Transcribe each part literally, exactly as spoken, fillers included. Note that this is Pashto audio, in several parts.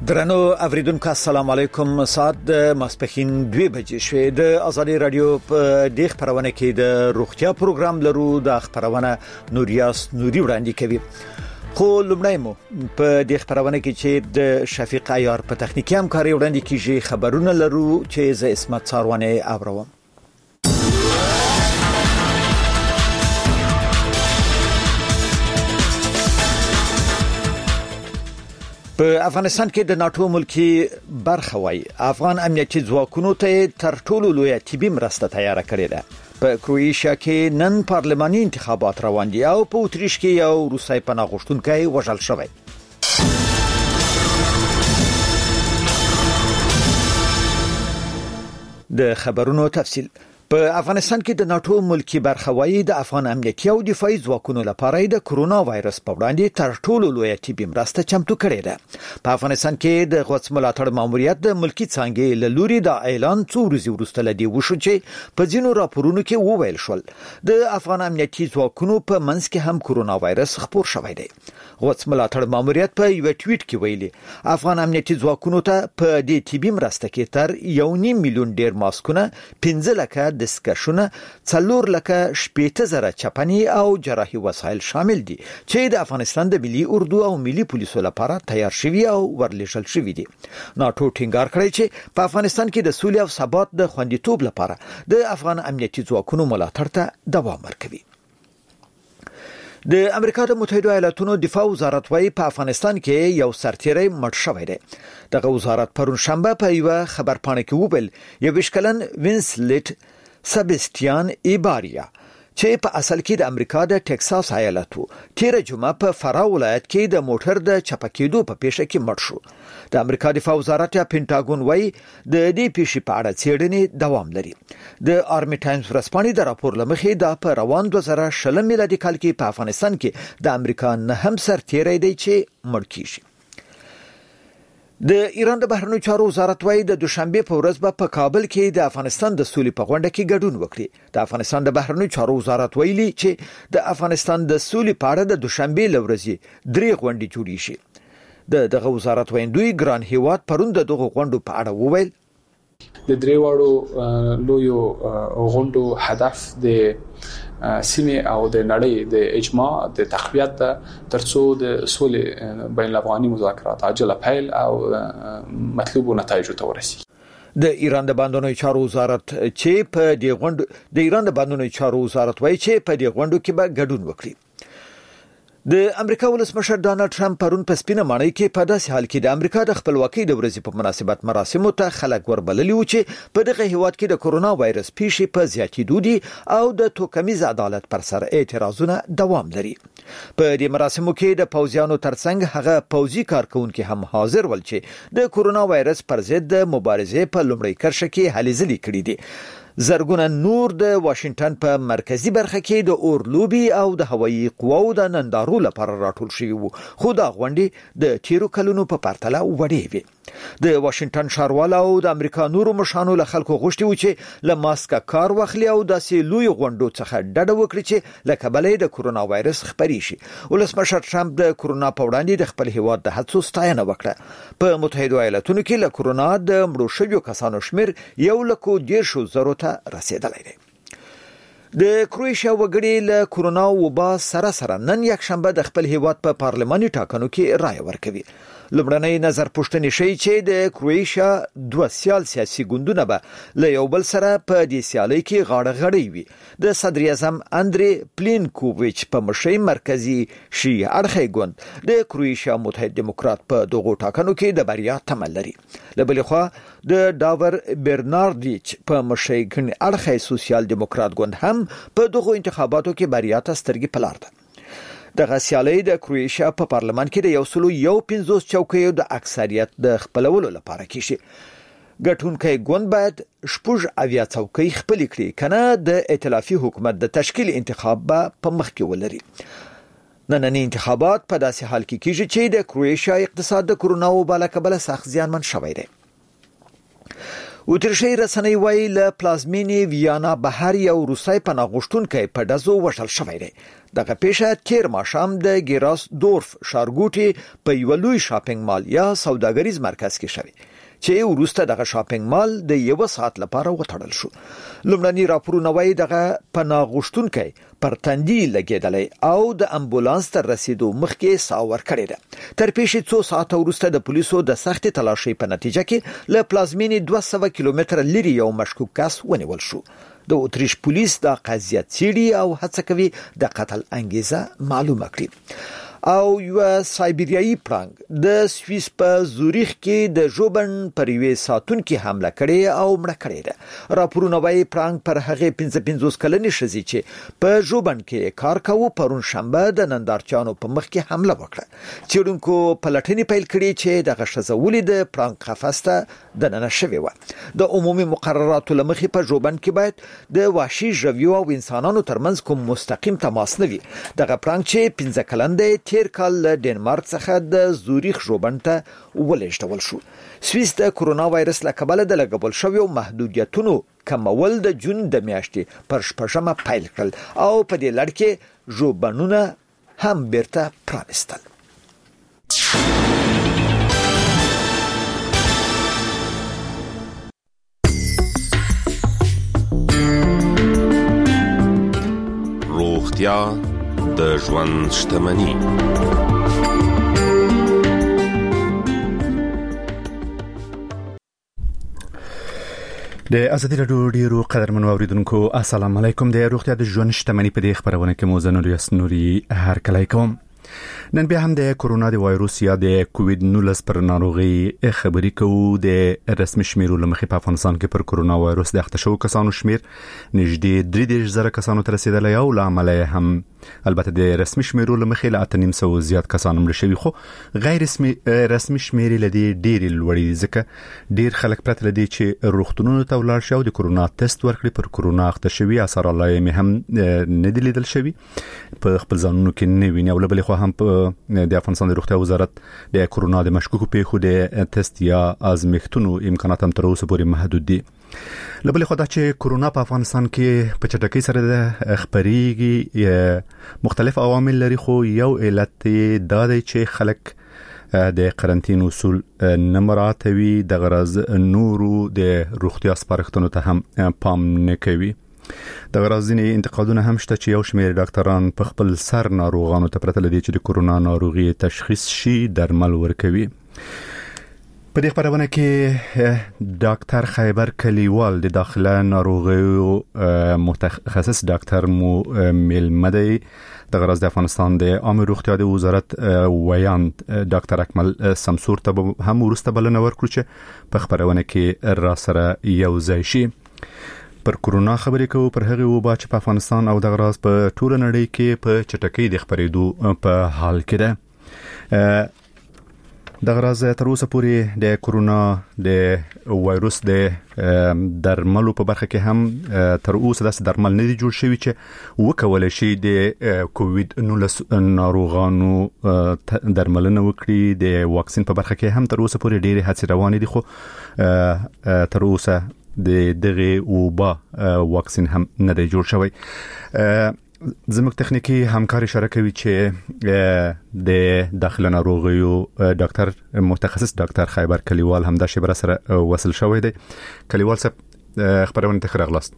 درنو اوریدونکو السلام علیکم. ساعت د ماسپخین دوه بجې شوې. د ازادي رادیو په دغه خبرونه کې د روغتیا پروګرام لرو. د خبرونه نوریاس نوري وړاندې کوي. خو لومړی مو په دغه خبرونه کې چې د شفیق عیار په تخنیکی همکاري وړاندې کیږي خبرونه لرو چې ز اسمت څاروانه اوروم. په افغانستان کې د ناتو ملکی برخه وای افغان امنیتي ځواکونو ته تر ټولو لوی طبي مرسته تیار کړې ده. په کرواتیا کې نن پارلماني انتخابات روان دي او په اتریش کې یو روسي پناه غوښتونکی وژل شوی. د خبرونو تفصیل. په افغانستان کې د ناتو ملکی برخوایی د افغان امنیتي او دفاعي ځواکونو لپاره د کورونا وایرس په وړاندې تر ټولو لوی طبي مرسته چمتو کړې ده. په افغانستان کې د غوڅ ملاتړ ماموریت د ملکی څنګه له لوري د اعلان څو ورځې وروسته لدی وشو چې په ځینو راپورونو کې وویل شول د افغان امنیتي ځواکونو په منځ کې هم کورونا وایرس خپور شوی دی. غوڅ ملاتړ ماموریت په یو ټویټ کې ویلي افغان امنیتي ځواکونو ته په دې طبي مرسته کې تر یو نیم میلیون ډیر ماسکونه پنځه لکه دسکشونه څلور لکه شپږ زره چپنی او جراحي وسایل شامل دي چې د افغانستان د ملي اردو او ملي پولیسو لپاره تیار شوی او ورلېږل شوی دي. ناتو ټینګار کړی چې په افغانستان کې د سولې او ثبات د خوندیتوب لپاره د افغان امنیتي ځواکونو ملاتړ ته دوام ورکوي. د امریکا د متحده ایالاتونو دفاع وزارت وايي په افغانستان کې یو سرتیری مړ شوی دی. دغه وزارت پرون شنبه په یو خبرپاڼه کې وویل یو وشکلن وینسلیټ سبستیان ایباریا چې په اصل کې د امریکا د ټکساس ایالت وو تیر جمعه په فرا ولایت کې د موټر د چپکېدو په پیښه کې مړ شو. د امریکا دفاع وزارت یا پینټاګون وايي د دې پیښې په اړه څېړنې دوام لري. د آرمي ټایمز ورځپاڼې د راپور لمخې د په روان دوه زره شل میلادي کال کې په افغانستان کې د امریکا نه هم سرتیری دی چې مړ کیږي. د ایران د بهرنیو چارو وزارت وايي د دوشنبه په ورځ په کابل کې د افغانستان د سولې په غونډه کې ګډون وکړي. د افغانستان د بهرنیو چارو وزارت ویلي چې د افغانستان د سولې په اړه د دوشنبه لورځي درې غونډې جوړې شي. د دغه وزارت ویندوی ګران هیواد پرون د دغه غونډو په اړه وویل د درې واړو لویو غونډو هدف د سیمه او د نړۍ د اجماع د تقویت د ترڅو د سولې بین الافغاني مذاکرات عاجله پیل او مطلوب نتایج ته ورسیږي. د ایران د باندونو چارو وزارت چې په دې غونډو د ایران د باندونو چارو وزارت وايي چې په دې غونډو کې به ګډون وکړي. د امریکا ولسمشر ډانلډ ټرمپ پرون په سپینه ماڼۍ کې په داسې حال کې د امریکا د خپلواکۍ د ورځې په مناسبت مراسمو ته خلک وربللي و چې په دغه هیواد کې د کورونا وایرس پیښې په زیاتېدو دي او د توکمیز عدالت پر سر اعتراضونه دوام لري. په دې مراسمو کې د پوځیانو ترڅنګ هغه پوځي کارکونکو هم حاضر ول چې د کورونا وایرس پر ضد د مبارزې په لومړۍ کرښه کې هلې ځلې کړې دي. زرګونه نور د واشنگټن په مرکزی برخه کې د اورلوبي او د هوایي قواو د نندارو لپاره راټول شوی وو خو دا غونډې د تیرو کلونو په پرتله وړې وي. د واشنگټن ښاروال او د امریکا نورو مشانو له خلکو غوښتي و چې له ماسک کار واخلي او داسې لوی غونډو څخه ډډه وکړي چې له کبلې د کورونا وایرس خپري شي. ولسمشر ټرمپ د کورونا په وړاندې د خپل هیواد د هڅو ستاینه وکړه. په متحده ایالاتونو کې له کورونا د مړو شویو کسانو شمیر یو لکو دیرشو زرو ته رسیدلی دی. د کرواتیا وګړي له کورونا وبا سره سره نن یک شنبه د خپل هیواد په پارلماني ټاکنو کې رائے ورکوي. لومړنۍ نظر پوښتنې شي چې د کرواتیا دوه سیال سیاسي ګوندونه به له یو بل سره په دې سیالۍ کې غاړه غړۍ وي. د صدر اعظم اندري پلینکوویچ په مشرۍ مرکزی شي اړخي ګوند د کرواتیا متحد دیموکرات په دغه ټاکنو کې د بریا تمه لري. له بلې خوا د ډاور برناردیچ په مشرۍ ګڼ اړخي سوسیال دیموکرات ګوند هم په دغه انتخاباتو کې بریا ته سترګې په لار ده. دغه سیالۍ د کرواتیا په پارلمان کې د یو سلو یو پنځوس چوکیو د اکثریت د خپلولو لپاره کیږي. ګټونکي ګوند باید شپږ اویا چوکۍ خپل کړي کنه د ائتلافي حکومت د تشکیل انتخاب په مخ کې ولري. نننی انتخابات په داسې حال کې کیږي چې د کرواتیا اقتصاد د کورونا وبا له کبله سخت زیانمن شوی دی. اتریشي رسنۍ وايي له پلازمینې ویانا بهر یو روسي پناه غوښتونکی په ډزو وژل شوی دی. دغه پیښه تیر ماښام د ګیراس دورف ښارګوټي په یو لوی شاپینګ مال یا سوداګریز مرکز کې شوی چې وروسته دغه شاپینګ مال د یو ساعت لپاره وتړل شو. لومړني راپورونه وايي دغه پناه غوښتونکی پر تندي لګیدلی او د امبولانس تر رسیدو مخکې ساه ورکړې ده. تر پیښې څو ساعته وروسته د پولیسو د سختې تلاشۍ په نتیجه کې له پلازمینې دوه سوه کیلومتره لرې یو مشکوک کس ونیول شو. د اتریش پولیس دا قضیه څېړي او هڅه کوي د قتل انګیزه معلومه کړي. او یو سایبریایي پړانګ د سویس په زوریخ کې د ژوبن پر یوې ساتونکي حمله کړې او مړه کړې ده. راپورونه وايي پړانګ پر هغه پنځه پنځوس کلنې ښځې چې په ژوبن کې کار کاوه پرون شنبه د نندارچیانو په مخ کې حمله وکړه. چېرونکو پلټنې پیل کړې چې دغه ښځه ولید پړانګ قفس ته دننه شوې وه. د عمومي مقرراتو لمخې په ژوبن کې باید د وحشي ژویو او انسانانو ترمنځ کوم مستقیم تماس نه وي. دغه پړانګ چې پنځه کلن دی تیر کال له ډنمارک څخه د زوریخ ژوبن ته ولېږدول شو. سویس د کرونا وایرس له کبله د لګول شویو محدودیتونو کمول د جون د میاشتې پر شپږمه پیل کړل او په دې لړ کې ژوبنونه هم بیرته پرانستل. روغتیا د ژوند شتمني. د ازادي راډیو ډیرو قدرمنو اوریدونکو السلام علیکم. د روغتیا د ژوند شتمني په دې خبرونه کې مو زنور یسنوري هر کله کوم. نن بیا هم د کرونا د وایروس یا د کووید نولس پر ناروغي خبرې کوو. د رسمي شمیرو لمخې په افغانستان کې پر کرونا وایروس د اخته شو کسانو شمیر نږدې درې دېرش زره کسانو ته رسیدلی او له امله هم البته د رسمي شمیرو لمخې له اته نیم سوه زیات کسان مړه شوي، خو غیر رسمي رسمي شمیرې له دې ډېرې لوړې دي ځکه ډېر خلک پرته له دې چې روغتونونو ته ولاړ شي او د کرونا تست ورکړي پر کرونا اخته شوي اثر علایمې هم نه دي لیدل شوي، په خپل ځانونو کې نه ویني. او له بلې خوا هم په د افغانستان د روغتیا وزارت د کرونا د مشکوکو پیښو د تست یا ازمېښتونو امکانات هم تر اوسه پورې محدود دي. له بلې خوا دا چې کرونا په افغانستان کې په چټکۍ سره د خپرېږي مختلف عوامل لري، خو یو علت دا دی چې خلک د قرنطین اصول نه مراعاتوي، د غرض نورو د روغتیا سپارښتنو ته هم پام نه کوي. د غرض ځینې انتقادونه هم شته چې یو شمېر ډاکټران په خپل سر ناروغانو ته پرته له دې چې د کرونا ناروغي تشخیص شي درمل ورکوي. په دې خبرونه کې ډاکټر خیبر کلیوال د داخله ناروغیو متخصص ډاکټر مو ملمه دی. د غرض د افغانستان د عامه روغتیا د وزارت ویاند ډاکټر اکمل سمسور ته هم ورسته بلنه ورکړو چې په خبرونه کې را سره یو ځای شي. پر کرونا خبرې کوو، پر هغه وبا چې په افغانستان او د غرض په ټول نړۍ کې په چټکۍ د خبرېدو په حال کې ده. د غرض تر اوسه پورې د کرونا د وایروس د درملو په برخه کې هم تر اوسه داسې درمل نه دي جوړ شوي چې وکولای شي د کووید نولس ناروغانو درملنه وکړي. د واکسین په برخه کې هم تر اوسه پورې ډېرې هڅې روانې دي، خو تر اوسه د دغه وبا واکسین هم نه دی جوړ شوی. زموږ تخنیکی همکار اشاره کوي چې د داخله ناروغیو ډاکټر متخصص ډاکټر خیبر کلیوال هم د شبر سره وصل شوی دی. کلیوال صاحب خبرونه ته راغلاست.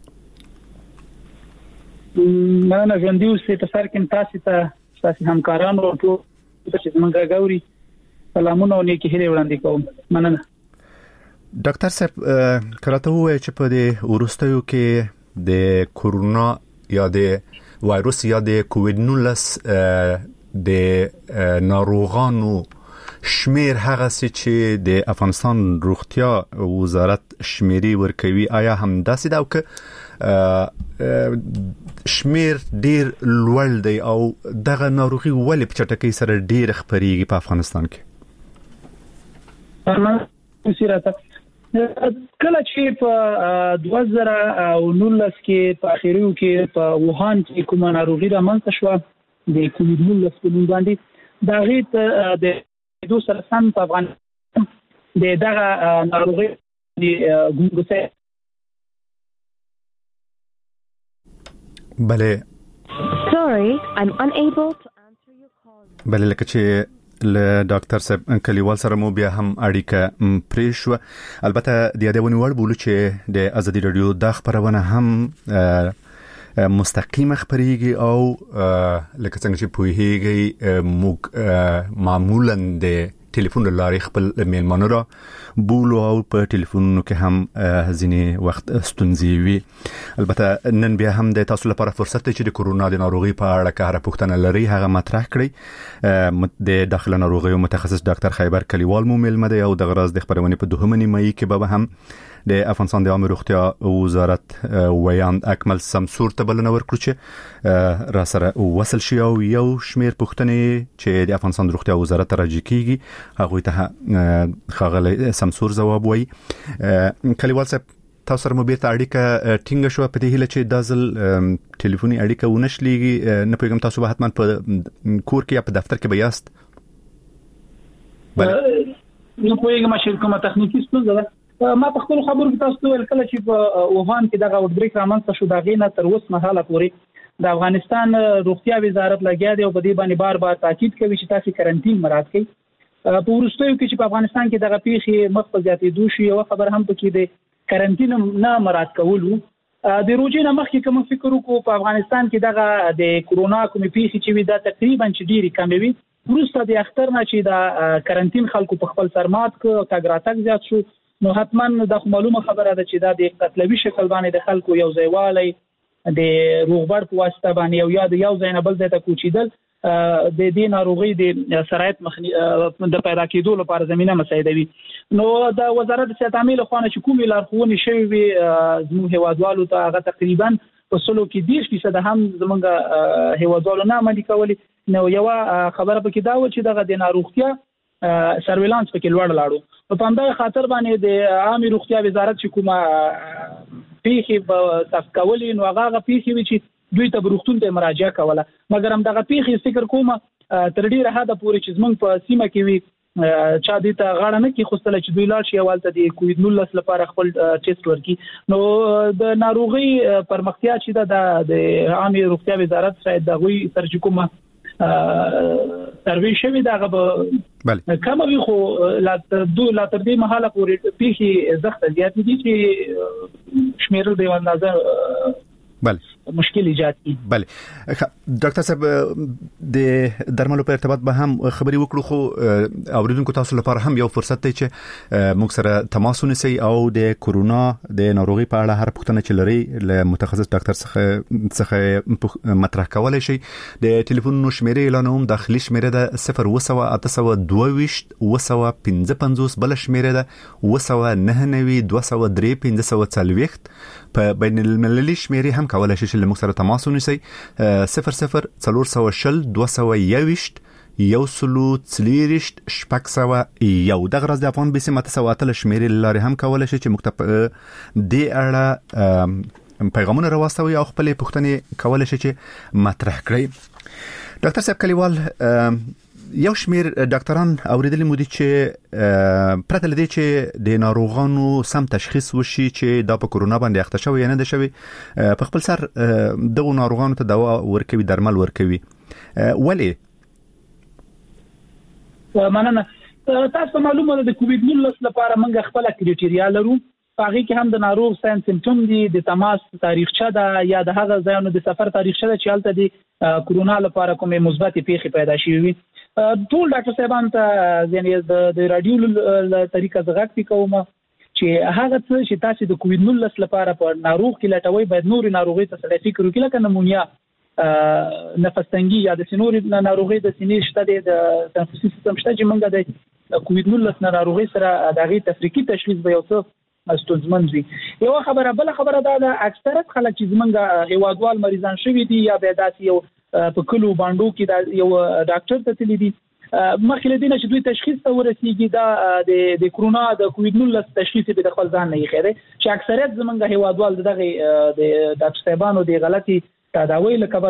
مننه ژوندي اوسئ. په سر کې تاسو ته تاسو همکارانو او ټول چې زمونږ غاوري سلامونه او نیکی هیله وړاندې کوم. مننه. ډاکټر صاحب کراته وایي چې په دې ورستیو کې د کرونا یا د وایروس یا د کووید نولس د ناروغانو شمیر هغه چې د افغانستان روغتیا وزارت شمیرې ورکوي، آیا هم داسې دا که شمیر ډیر لوړ دی او دغه ناروغي ولې په چټکۍ سره ډیر خپرېږي په افغانستان کې؟ کله چې په دوه زره نولس کې په اخیریو کې په ووهان کې کومه ناروغي رامنځته شوه د کووید نولس په نوم باندې، د هغې د دوه سره سم په افغانستان د دغه ناروغي ګونګسه بله Sorry, I'm unable to answer your call. بله لکه چې له ډاکټر صاحب کلیوال سره مو بیا هم اړیکه پرې شوه. البته د یادونې وړ بولو چې د ازادي رادیو د خبرونه هم مستقیم خبريږي او لکه څنګه چې پوهیږي موږ معمولا د ټلیفون لارې خپل میلمانو را بولو او په ټلیفونونو کې هم ځینې وخت ستونزې وي. البته نن بیا هم د تاسو لپاره فرصت دی چې د کورونا د ناروغي په اړه که هر پوښتنه لري هغه مطرح کړئ. د داخله ناروغیو متخصص ډاکټر خیبر کلیوال مو میلمه دی او د غراز د خبرونه په دوهمه نیمایي کې به هم د افغانستان د عامه روغتیا وزارت ویاند اکمل سمسور ته بلنه ورکړو چې را سره وصل شي او یو شمیر پوښتنې چې د افغانستان د روغتیا وزارت راځي کیږي هغه ته خاغلی سمسور جواب وایي. کلیوال صاحب تاسو سره مو بیرته اړیکه ټینګه شو په دې هیله چې د ځل ټلیفوني اړیکه ونشلېږي. نه پوهیږم تاسو به حتما په کور کې یا په دفتر کې به یاست؟ بله نو پوهیږم چې کومه تخنیکی ستونزه ده. ما په خپل خبرو کې تاسو ویل کله چې په ووهان کې دغه اوټبریک رامنځته شو دا غینه تر اوسه مهاله پورې د افغانستان روغتیا وزارت لګیا دی او په دې باندې بار بار تاکید کوي چې تاسو کرنټین مراعات کړئ. په وروستیو کې چې په افغانستان کې دغه پیښې مخ په زیاتېدو شي یو خبر هم پکې دی کرنټین نه مراعات کولو. د روزي نه مخکې کوم فکر وکړو په افغانستان کې دغه د کورونا کومې پیښې چې وي دا تقریبا چې ډېری کمې وي. وروسته د اختر نه چې د کرنټین خلکو په خپل سرمات کو تګ راتګ زیات شو نو حتما د معلومه خبره ده چې دا د قتلوي شکل باندې د خلکو یو ځایوالی د روغبړ په واسطه باندې یو یا د یو ځای نه بل ځای ته کوچیدل د دې ناروغي د سرایت مخنی د پیدا کېدو لپاره زمينه مساعدوي. نو د وزارت صحت عامه له خوا چې کومې لارښوونې شوي وي زموږ هیوادوالو ته هغه تقریبا په سلو کې دیش فیصد هم زموږ هیوادوالو نه عملي کولي. نو یو خبره پکې دا و چې دغه د ناروغتیا سرویلانس پکې لوړ لاړو. په همدغه خاطر باندې د عامه روغتیا وزارت چې کومه پیښې په تاسو کولې نو هغه پیښې وی چې دوی ته بروختون ته مراجعه کوله مګر هم دغه پیښې فکر کوم تر ډیره حد پورې چې زمونږ په سیمه کې وی چا دې ته غاړه نه کې خوستله چې دوی لاړ شي اولته د کووډ نولس لپاره خپل ټیسټ ورکړي. نو د ناروغي پرمختیا چې د عامه روغتیا وزارت سره د غوي ترجمه سروي شوی داغه به کومه وی خو لا تر دو لا تر دې مهاله پورې پیښې زخت زیات دي چې شمیرل دی اندازه بله مشکل ایجاد کی. بله ډاکټر صاحب د درملو په ارتباط به هم خبري وکړو خو اوریدونکو تاسو لپاره هم یو فرصت دی چې موږ سره تماس ونیسئ او د کورونا د ناروغي په اړه هر پوښتنه چې لري له متخصص ډاکټر څخه څخه مطرح کولای شي. د ټلیفون شمیرې اعلانوم داخلي شمیره ده صفر اوه سوه اته سوه دوه ویشت اوه سوه پنځه پنځوس بل شمیره ده اوه سوه نهه نوي دوه سوه درې پنځه سوه څلوېښت په بین المللي شمیرې هم کولای شي چې موږ سره تماس ونیسئ صفر صفر څلور سوه شل دوه سوه یوویشت یو سلو څلېرویشت شپږ سوه یو. دغه راز د افغان بیسیم اته سوه اتلس شمیرې له لارې هم کولای شي چې موږ ته دې اړه پیغامونه راواستوي او خپلې پوښتنې کولای شي چې مطرح کړئ. ډاکټر صاحب کلیوال یو شمیر ډاکټران اوریدلي مو دي چې پرته لدی چې د ناروغانو سم تشخیص وشي چې دا په کورونا باندې اخته شوی یا نه ده شوی په خپل سر دغه ناروغانو ته دوا ورکوي درمل ورکوي. ولی مننه تاسو معلومه ده د کووډ نولس لپاره موږ خپل کریټیریا لرو. هغه کې هم د ناروغ ساين سیمټوم دي د تماس تاریخچه ده یا د هغه ځایونو د سفر تاریخچه ده چې حالت دي کورونا لپاره کومه مثبت پیښه پیدا شي وي. ټول ډاکټر صاحبان ته یعنی د رادیو طریقه زغاک پی کوم چې هغه څه چې تاسو د کووډ نولس لپاره په ناروغ کې لټوي باید نور ناروغي ته سره فکر وکړي لکه نمونیا نفس تنګي یا د سینور ناروغي د سینې شته د تنفسي سیستم شته چې موږ د کووډ نولس ناروغي سره دغه تفریقي تشخیص به یو څه استونزمن وي. یو خبره بل خبره دا د اکثریت خلک چې زمونږ هیوادوال مریضان شوي دي یا به داسې یو په کلو باندو کې یو ډاکټر ته تللی دي مخکې دینه چې دوی تشخیص ته ورسیږي دا د د کورونا د کووډ نولس تشخیص به د خپل ځان نه خېره چې اکثریت زمونږ هیوادوال دغه د ډاکټر صاحبانو د غلطي تداوی لکبله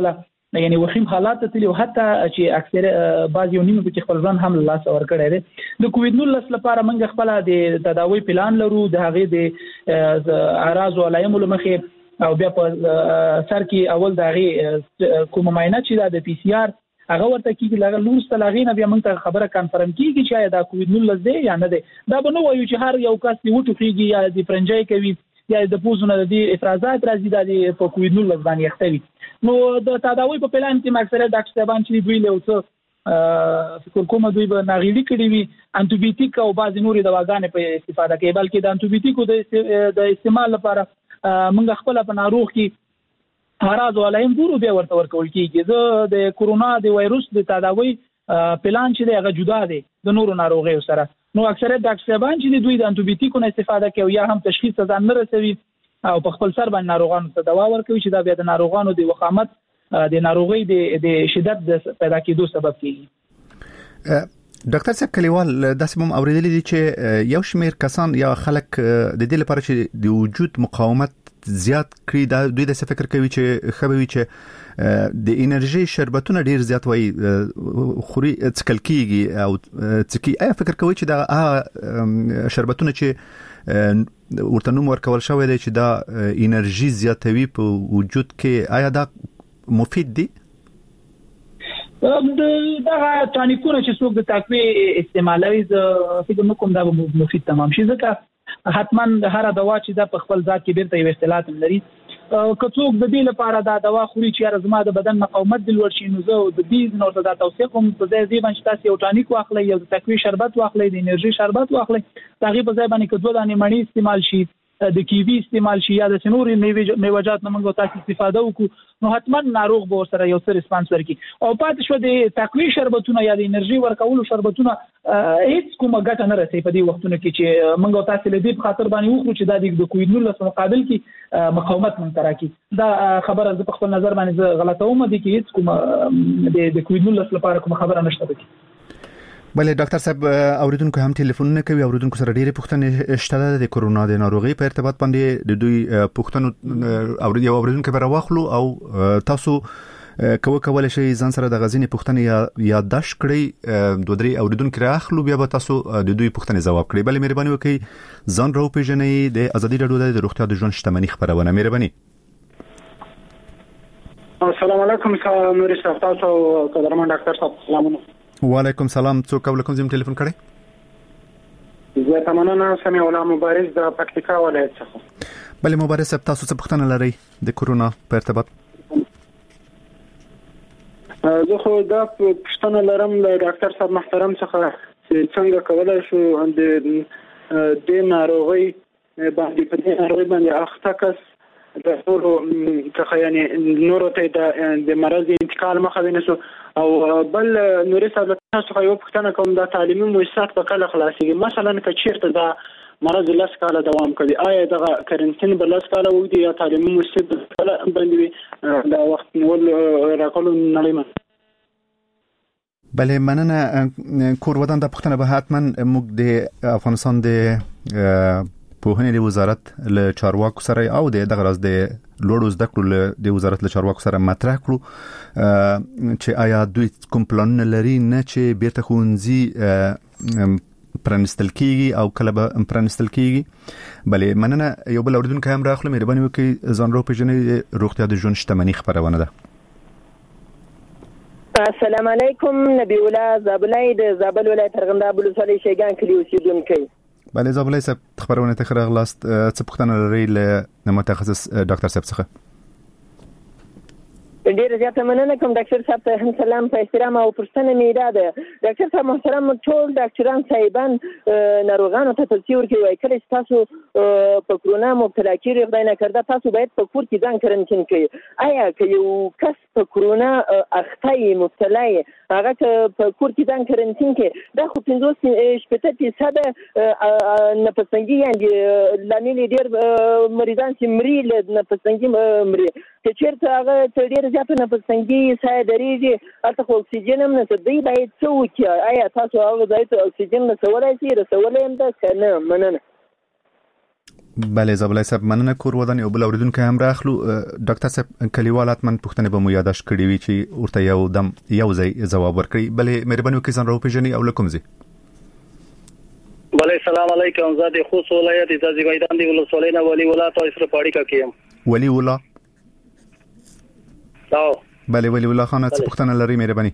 یعنی وخیم حالات ته او حتی چې اکثر بعض یو نیمه کې خپل ځان هم لاس اور کړی دی د کووډ نولس لپاره موږ خپل د تداوی پلان لرو د هغه د اعراض او علایمو لمخې او بیا په سر کې اول د هغه کوم معاینه چې د پی سی آر هغه ورته کیږي لږ لورسته لاغینه بیا موږ ته خبره کنفرم کیږي چې دا کووډ نولس دی یا نه دی دا به نو وایو چې هر یو کس دی وټو کیږي یا د فرنجای کوي یا د پوزونه د افرازات راځي د په کووډ نولس باندې اختوي نو د تداوی په پلان کې اکثره ډاکټر صاحبان چې دوی له څه فکر کوم دوی به ناغېړي کړي وي انټي او بعض نورې دواګانې په استفاده کوي بلکې د انټي د استعمال لپاره موږ خپل په ناروغ کې اعراض او علائم ګورو بیا ورته ورکول کیږي زه د کورونا د وایروس د تداوی پلان چې هغه جدا دی د نورو ناروغیو سره نو اکثره ډاکټر صاحبان چې دوی د انټي نه استفاده کوي یا هم تشخیص ځان نه رسوي او په خپل سر باندې ناروغانو ته دوا ورکوي چې دا بیا د ناروغانو د وخامت د ناروغي د شدت د پیدا کېدو سبب کیږي. ډاکټر صاحب کلیوال داسې هم اوریدلی دي چې یو شمیر کسان یا خلک د دې لپاره چې د وجود مقاومت زیات کړی دا دوی د فکر کوي چې خبوي چې د انرژي شربتونه ډیر زیات وای خوري څکل کیږي او څکی آیا فکر کوي چې دا شربتونه چې ورته نوم ورکول شوی دی چې دا انرژي زیاتوي په وجود کې آیا دا مفید دي؟ دا ټانیکونه چې څوک د تقوی استعمالوي زه فکر نکوم دا مفید تمام شي ځکه حتما هر دوا چې د خپل ذات کې بیرته یو اختلاط لري که څوک د دې لپاره دا دوا خوري چې زما د بدن مقاومت د لوړ شي نو زه د دې نو د توصیه کوم په ځای دی باندې تاسو یو ټانیک واخلئ یو تقوی شربت واخلئ د انرژي شربت واخلئ هغه په ځای باندې کډو دانې مڼې استعمال شي د کیوي استعمال شي یا د سنوري میوجات نه موږ تاسو استفاده وکړو نو حتما ناروغ به سره یو څه ریسپانس ورکړي او پاتې شو د تقوی شربتونه یا د انرژي ورکولو شربتونه هیڅ کومه ګټه نه رسي په دې وختونو کې چې موږ تاسو له دې په خاطر باندې وخورو چې دا د کووډ نولس مقابل کې مقاومت من تراکي دا خبره زه په خپل نظر باندې غلطوم دي کې هیڅ کومه د کووډ نولس لپاره کومه خبره نشته ده. بله ډاکټر صاحب اوریدونکو هم ټلیفونونه کوي اوریدونکو سره ډېرې پوښتنې شته د کورونا د ناروغي په ارتباط باندې د دوی پوښتنو اورید یو اوریدونکو به راوخلو او تاسو کوو کولای شئ ځان سره د غزینې پوښتنې یا یادداشت کړئ دوه درې اوریدونکو راخلو بیا به تاسو د دوی پوښتنې ځواب کړئ. بله مهرباني وکړئ ځان راوپېژنئ د ازادي راډیو د روغتیا د ژوند شتمني خبرونه. مهرباني. السلام علیکم نوري صاحب تاسو قدرمن ډاکټر صاحب سلامونه. وعلیکم سلام. څوک او کوم ځای ټلیفون کړی؟ زه تمنه سمې ولا مبارز د پکتیکا ولایت څخه. بله مبارز صاحب تاسو څه پوښتنه لرئ د کورونا په ارتباط؟ زه خو دا پوښتنه لرم له ډاکټر صاحب محترم څخه چې څنګه کولای شو د دې ناروغي باندې په دې ناروغي باندې اخته کس د نورو څخه یعنی نورو ته د مرض انتقال مخه ونیسو او بل نوري صاحب تاسو یو پوښتنه کوم د تعلیمي مؤسسات په کله خلاصيږي مثلا که چیرته دا مرض لاس کاله دوام کوي آیا د کارنټین بل لاس کاله وي یا تعلیمي مؤسسات باندې دا وخت نول راکولو نلیم. بله مننه کور ودان د پښتنه به حتما موږ د افغانستان د پوهنې د وزارت له چارواکو سره او د دغه راز د لوړو زده کړو د وزارت له چارواکو سره مطرح کړو چې آیا دوی کوم پلانونه لري نه چې بیرته ښوونځي پرانستل کیږي او کله به پرانستل کیږي. بله مننه. یو بل اوریدونکی هم راخلو مهرباني وکړئ ځان راوپېژنئ روغتیا د ژوند شتمني خبرونه ده. السلام علیکم نبی الله زابلای د زابل ولایت ارغنداب ولسوالۍ شیګان کلی اوسیدونکی. بله زابلای صاحب خبرونه ته خراغلاست څه پوښتنه لرئ له متخصص ډاکټر صاحب څخه؟ ډیره زیاته مننه کوم ډاکټر صاحب ته هم سلام په احترام او پوښتنه مې دا ده ډاکټر صاحب محترم ټول ډاکټران صاحبان ناروغانو ته توصیه ورکوي وایي کله چې تاسو په کرونا مبتلا کیږئ خدای نکرده تاسو باید په کور کې ځان کرنټین کړئ. آیا که یو کس په کرونا اخته یې مبتلا یې هغه که په کور کې ځان کرنټین کړي دا خو پنځوس شپېته فیصده نفس‌تنګي یعنې لامل یې ډېر مریضان چې مري له نفس‌تنګي مري که چېرته هغه ته ډېر زیاته نفس‌تنګي سایه درېږي هلته خو اکسیجن هم نشته دوی باید څه وکړي؟ آیا تاسو هغه ځای ته اکسیجن رسولی شئ رسولی هم ده که نه؟ مننه. بله زابلای صاحب مننه کور ودان یو بل اوریدونکو هم راخلو ډاکټر صاحب کلیوالات من پښتنه به مو یاداش کړی وی چې ورته یو دم یو ځای جواب ورکړي بله مهرباني وکړئ ځان راو پیژنئ او لکم زی بله السلام علیکم زاده خوست ولایت ځاځي میدان دی ولسوالۍ نه ولی ولایت او اسره پاړی کا کیم ولی ولا او بله ولی ولا خان څه پښتنه لري مهرباني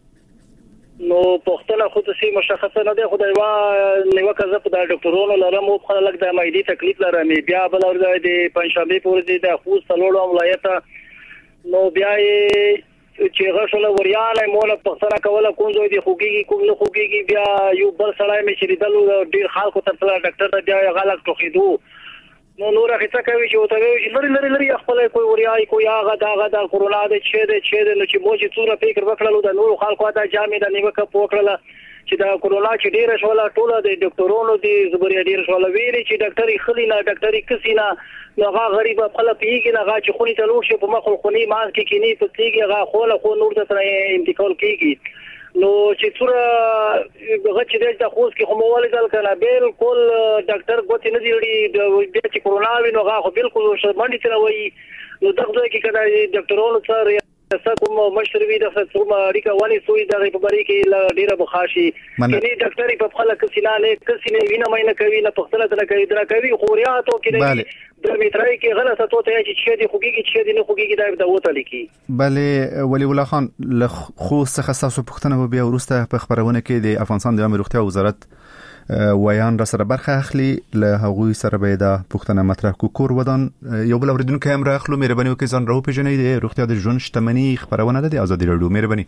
نو پښتنه خو څه مشخصه نه ده خدای وا نیو کزه په ډاکټرونو لرم او خلک د مېدی تکلیف لرم بیا بل ورځ د پنځشنبه پورې د خوست لوړو ولایت نو بیا چې غشله وریاله مولا پښتنه کوله کوم ځای دی خوګيږي کوم نه خوګيږي بیا یو بل سړی مې چې دلو ډیر خلکو تر څو ډاکټر ته بیا غلط توخیدو نو نور هغه څه کوي چې وته وي لري لري لري خپل کوئی وریای کوئی هغه داغه د کورونا د چې د چې د نو چې موږ څوره فکر وکړلو د نور خلکو دا جامې د نیوکه پوکړه چې دا کورونا چې ډیره شوله ټوله د ډاکټرونو دي زبریا ډیر شوله ویلي چې ډاکټري خلینا ډاکټري کسینا نو هغه غریب خپل پیږي نه هغه چې خوني ته لوښ په مخ خوني ماس کې کینی په تیږي هغه خوله خو نور د سره انتقال کیږي نو چې څوره هغه چې د خوست کې هم ولې کنه بالکل ډاکټر ګوتې نه دی لري د چې کورونا وینو هغه بالکل منډي تل وایي نو دغه کې کله ډاکټرونو سره سکه مشروي د څوم اړیکه ونی سوی د په کې ډیره بخاشي کله ډاکټري په خپل کسینانه کسینه وینه مینه کوي نه پختنه تل کوي درا کوي خورياتو کې د میترای کې غلطه توته چې دي خوګيږي چې دي نه خوګيږي دا وته لیکي بله ولی الله خان له خو څخه تاسو پختنه بیا ورسته په خبرونه کې د افغانستان د امنیت روغتیا وزارت ویان را سره برخه اخلي له هغوی سره به دا پښتنه مطرح کو کور ودان یو بل اوریدونکو هم راخلو مهرباني وکړئ ځان راو پیژنئ د روغتیا د ژوند شتمنۍ خبرونه ده د ازادي رادیو مهرباني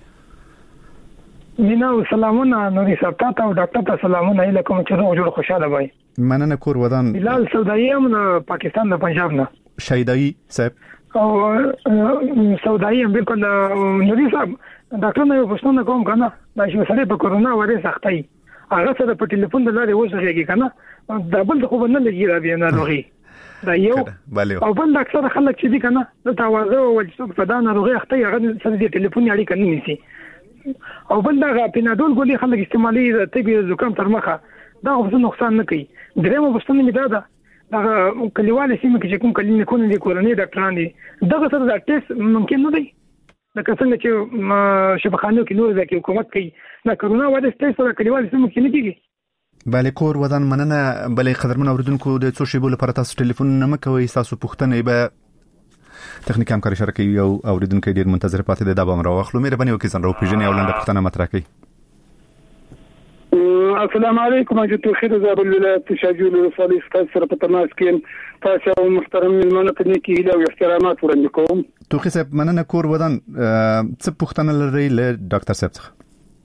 مینا سلامونه نوري صاحب ته او ډاکټر ته سلامونه علیکم چې روغ جوړ خوشاله وای مننه کور ودان بلال سودایی هم پاکستان د پنجاب نه شهیدای صاحب او سودایی هم بالکل نوري صاحب ډاکټر نه پښتنه کوم کنه دا چې سره په کورونا وړي سختي هغه سره په ټلیفون د لارې وځيږي کنه دا بل خو نه لګي را بیا نه روغي دا یو او بل اکثر خلک چې دي کنه د تاوازه او چې په دا نه روغي اخته هغه سره د ټلیفون اړیکه نه نیسي او بل دا پیناډول ګولې خلک استعمالي د طبي زکام تر مخه دا خو نقصان نه کوي درېمه پښتنه می دا ده دا کلیواله سیمه کې کوم کلینیکونه دي کورنۍ ډاکټران دي دغه سره دا ټیسټ ممکن نه دی لکه څنګه چې شفاخانو کې نور ځکه حکومت کوي دا کرونا وایرس ټیسټ سره کلیوال سیمه کې نه کیږي بله کور ودان مننه بلې خبرونه اوریدونکو د څو شیبو لپاره تاسو ټلیفون نه مکوئ تاسو پوښتنه به تخنیک همکاري شرکت یو اوریدونکو ډیر منتظر پاتې دی دا به راوخلو مهرباني وکړئ ځان راو پیژنئ او لنډه پوښتنه مطرح کړئ السلام علیکم اجازه توخیر زاب الولایت شاجول رسالي ستاسو په تماس کې تاسو محترم ملمنه په نیکی هیله او احترامات وړاندې کوم توخی صاحب مننه کور ودان څه پوښتنه لرئ له ډاکټر صاحب څخه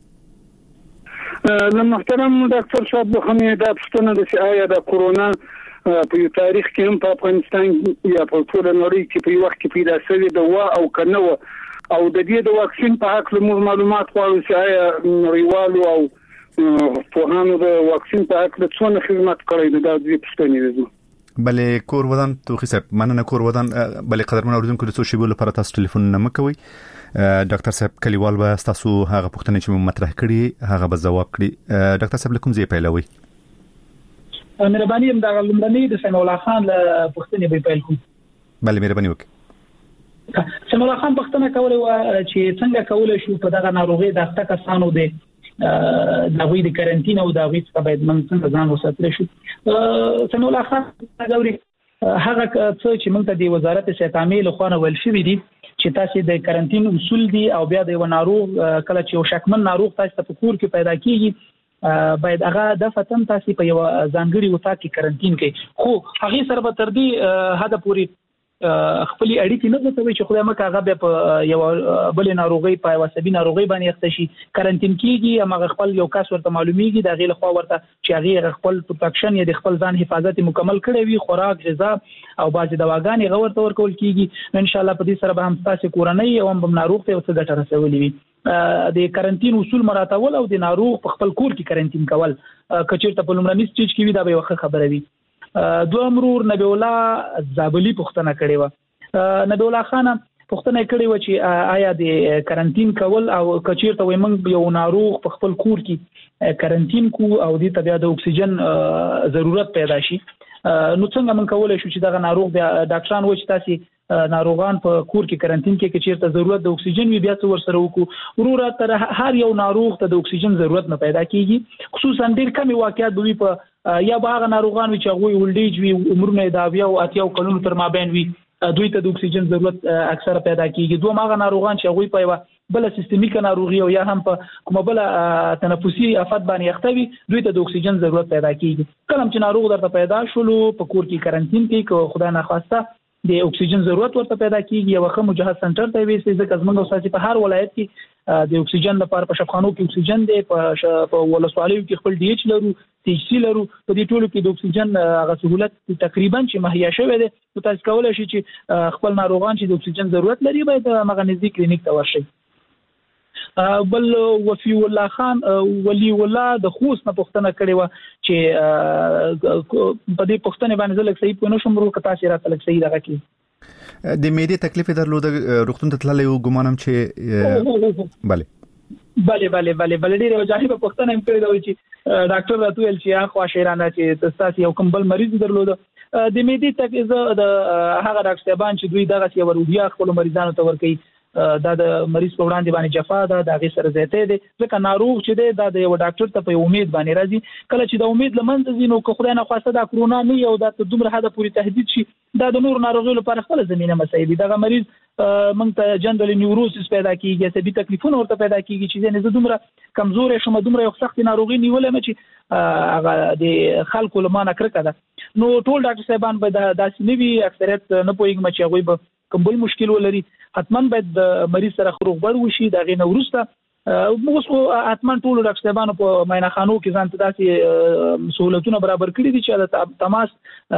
له محترم ډاکټر صاحب خو دا پوښتنه د سیایا د کورونا په یو تاریخ کې هم په افغانستان یا په ټول نړۍ کې په وخت کې پیدا شوی د وا او کنه او د دې د واکسین په حق معلومات غواړو سیایا نړیوالو او په هانو د واکسین په حق څونه خدمات کړی دا د پښتنې وزو بله کور ودان توخی صاحب مننه کور ودان بله قدرمن اوریدونکو د څو شیبو لپاره تاسو ټلیفون نه مکوئ ډاکټر صاحب کلیوال به تاسو هغه پوښتنه چې مطرح کړي هغه به ځواب کړي ډاکټر صاحب کوم ځای پیلوي مهرباني هم دا لمړنۍ د سمع الله خان له پوښتنې به پیل کوم بله مهرباني وکړئ سمع الله خان پوښتنه کوله چې څنګه کولای شو په دغه ناروغي د اخته کسانو د دغوی د کارانتین او دغوی څخه باید موږ څنګه ځان وساتل شو سمع الله خان غوړي هغه څه چې موږ ته د وزارت صحت عامه له خوا ول شوې دي چې تاسو د کارانتین اصول دي او بیا د ناروغ کله چې یو شکمن ناروغ تاسو په کور کې پیدا کیږي باید هغه د فتن تاسو په یو ځانګړي وتا کې کارانتین کې خو هغه سره به تر دې هدا پوری خپل اړیکې نه غوښتوي چې خدای مکه هغه به په یو بل ناروغي په وسبي ناروغي باندې اخته شي کارانتین کیږي هغه خپل یو کس ورته معلومیږي د غیله خو ورته چې هغه خپل پروتکشن یا د خپل ځان حفاظت مکمل کړی وي خوراک غذا او بعضی دواګانې غوړ ته ورکول کیږي ان شاء الله په دې سره به هم تاسو کورنۍ او هم ناروغ ته څه ګټه رسولي وي د کارانتین اصول مراتول او د ناروغ په خپل کور کې کارانتین کول کچېرته په لومړني سټیج کې وي دا به وخت خبره وي دو امرور نبی الله زابلی پوښتنه کړې و نبی الله خان پوښتنه کړې و چې آیا د کارانتین کول او کچیرته وي موږ یو ناروغ په خپل کور کې کارانتین کو او د طبيعه د اکسیجن ضرورت پیدا شي نو څنګه موږ کولای شو چې دا ناروغ ډاکټران وایي چې تاسو ناروغان په کور کې کرنټین کې کې چیرته ضرورت د اکسیجن وي بیا څه ورسره وکړو وروره تر هر یو ناروغ ته د اکسیجن ضرورت نه پیدا کیږي خصوصا ډېر کم واقعیات به وي په یا به هغه ناروغان وي چې هغوی ولډیج وي عمرونه د اویا او اتیا کلونو تر مابین وي دوی ته د اکسیجن ضرورت اکثره پیدا کیږي دوه هغه ناروغان چې هغوی په بل سیستمیک ناروغي او یا هم په کومه بل تنفسي آفت باندې اخته وي دوی ته د اکسیجن ضرورت پیدا کیږي کله چې ناروغ درته پیدا شولو په کور کې کرنټین کې کو خدای نه خواسته د اکسیجن ضرورت ورته پیدا کیږي یو ښه مجهز سنټر ته وي چې ځکه زموږ اوساسي په هر ولایت کې د اکسیجن لپاره په شفخانو کې اکسیجن دی په ولسوالیو کې خپل ډي ایچ لرو ټي ایچ سي لرو په دې ټولو کې د اکسیجن هغه سہولت تقریبا چې مهیا شوی دی نو تاسو کولای شئ چې خپل ناروغان چې د اکسیجن ضرورت لري باید هغه نزدیک کلینیک ته ورشي بل وفي الله خان ولی الله د خوست نه پوښتنه کړې و چې په دې پوښتنه باندې زه لکه صحیح پوه نشم ورو کتا چې راته لکه صحیح راغی د میډیا تکلیف درلود روغتون ته تللی و ګمانم چې bale bale bale bale bale ډیره جالبه پوښتنه هم کړې ده چې ډاکټر راته ویل چې اخوا شیرانه چې تاسو یو کوم بل مریض درلود د میډیا تکلیف د هغه ډاکټر صاحبان چې دوی دغه سی ورودیا خپل مریضانو ته ورکي دا د مریض په وړاندې باندې جفا ده د هغې سره زیاتې دی ځکه ناروغ چې دی دا د یو ډاکټر ته په امید باندې راځي کله چې د امید له منځه ځي نو که خدای نه خواسته دا کرونا نه وي او دا تر دومره حده پورې تهدید شي دا د نورو ناروغیو لپاره خپله زمینه مسایل دي دغه مریض موږ ته جنرالي نیوروسس پیدا کېږي عصبي تکلیفونه ورته پیدا کېږي چې ځینې زه دومره کمزوری شم دومره یو سختې ناروغي نیولې مې چې هغه د خلکو له مانه کرکه ده نو ټول ډاکټر صاحبان به داسې نه وي اکثریت نه پوهېږم چې هغوی به کوم بل مشکل ولري حتما باید د مریض سره روغبړ وشي د هغې نه وروسته موږ خو حتما ټولو ډاکټر صاحبانو په معاینهخانو کې ځان ته داسې سهولتونه برابر کړي دي چې د تماس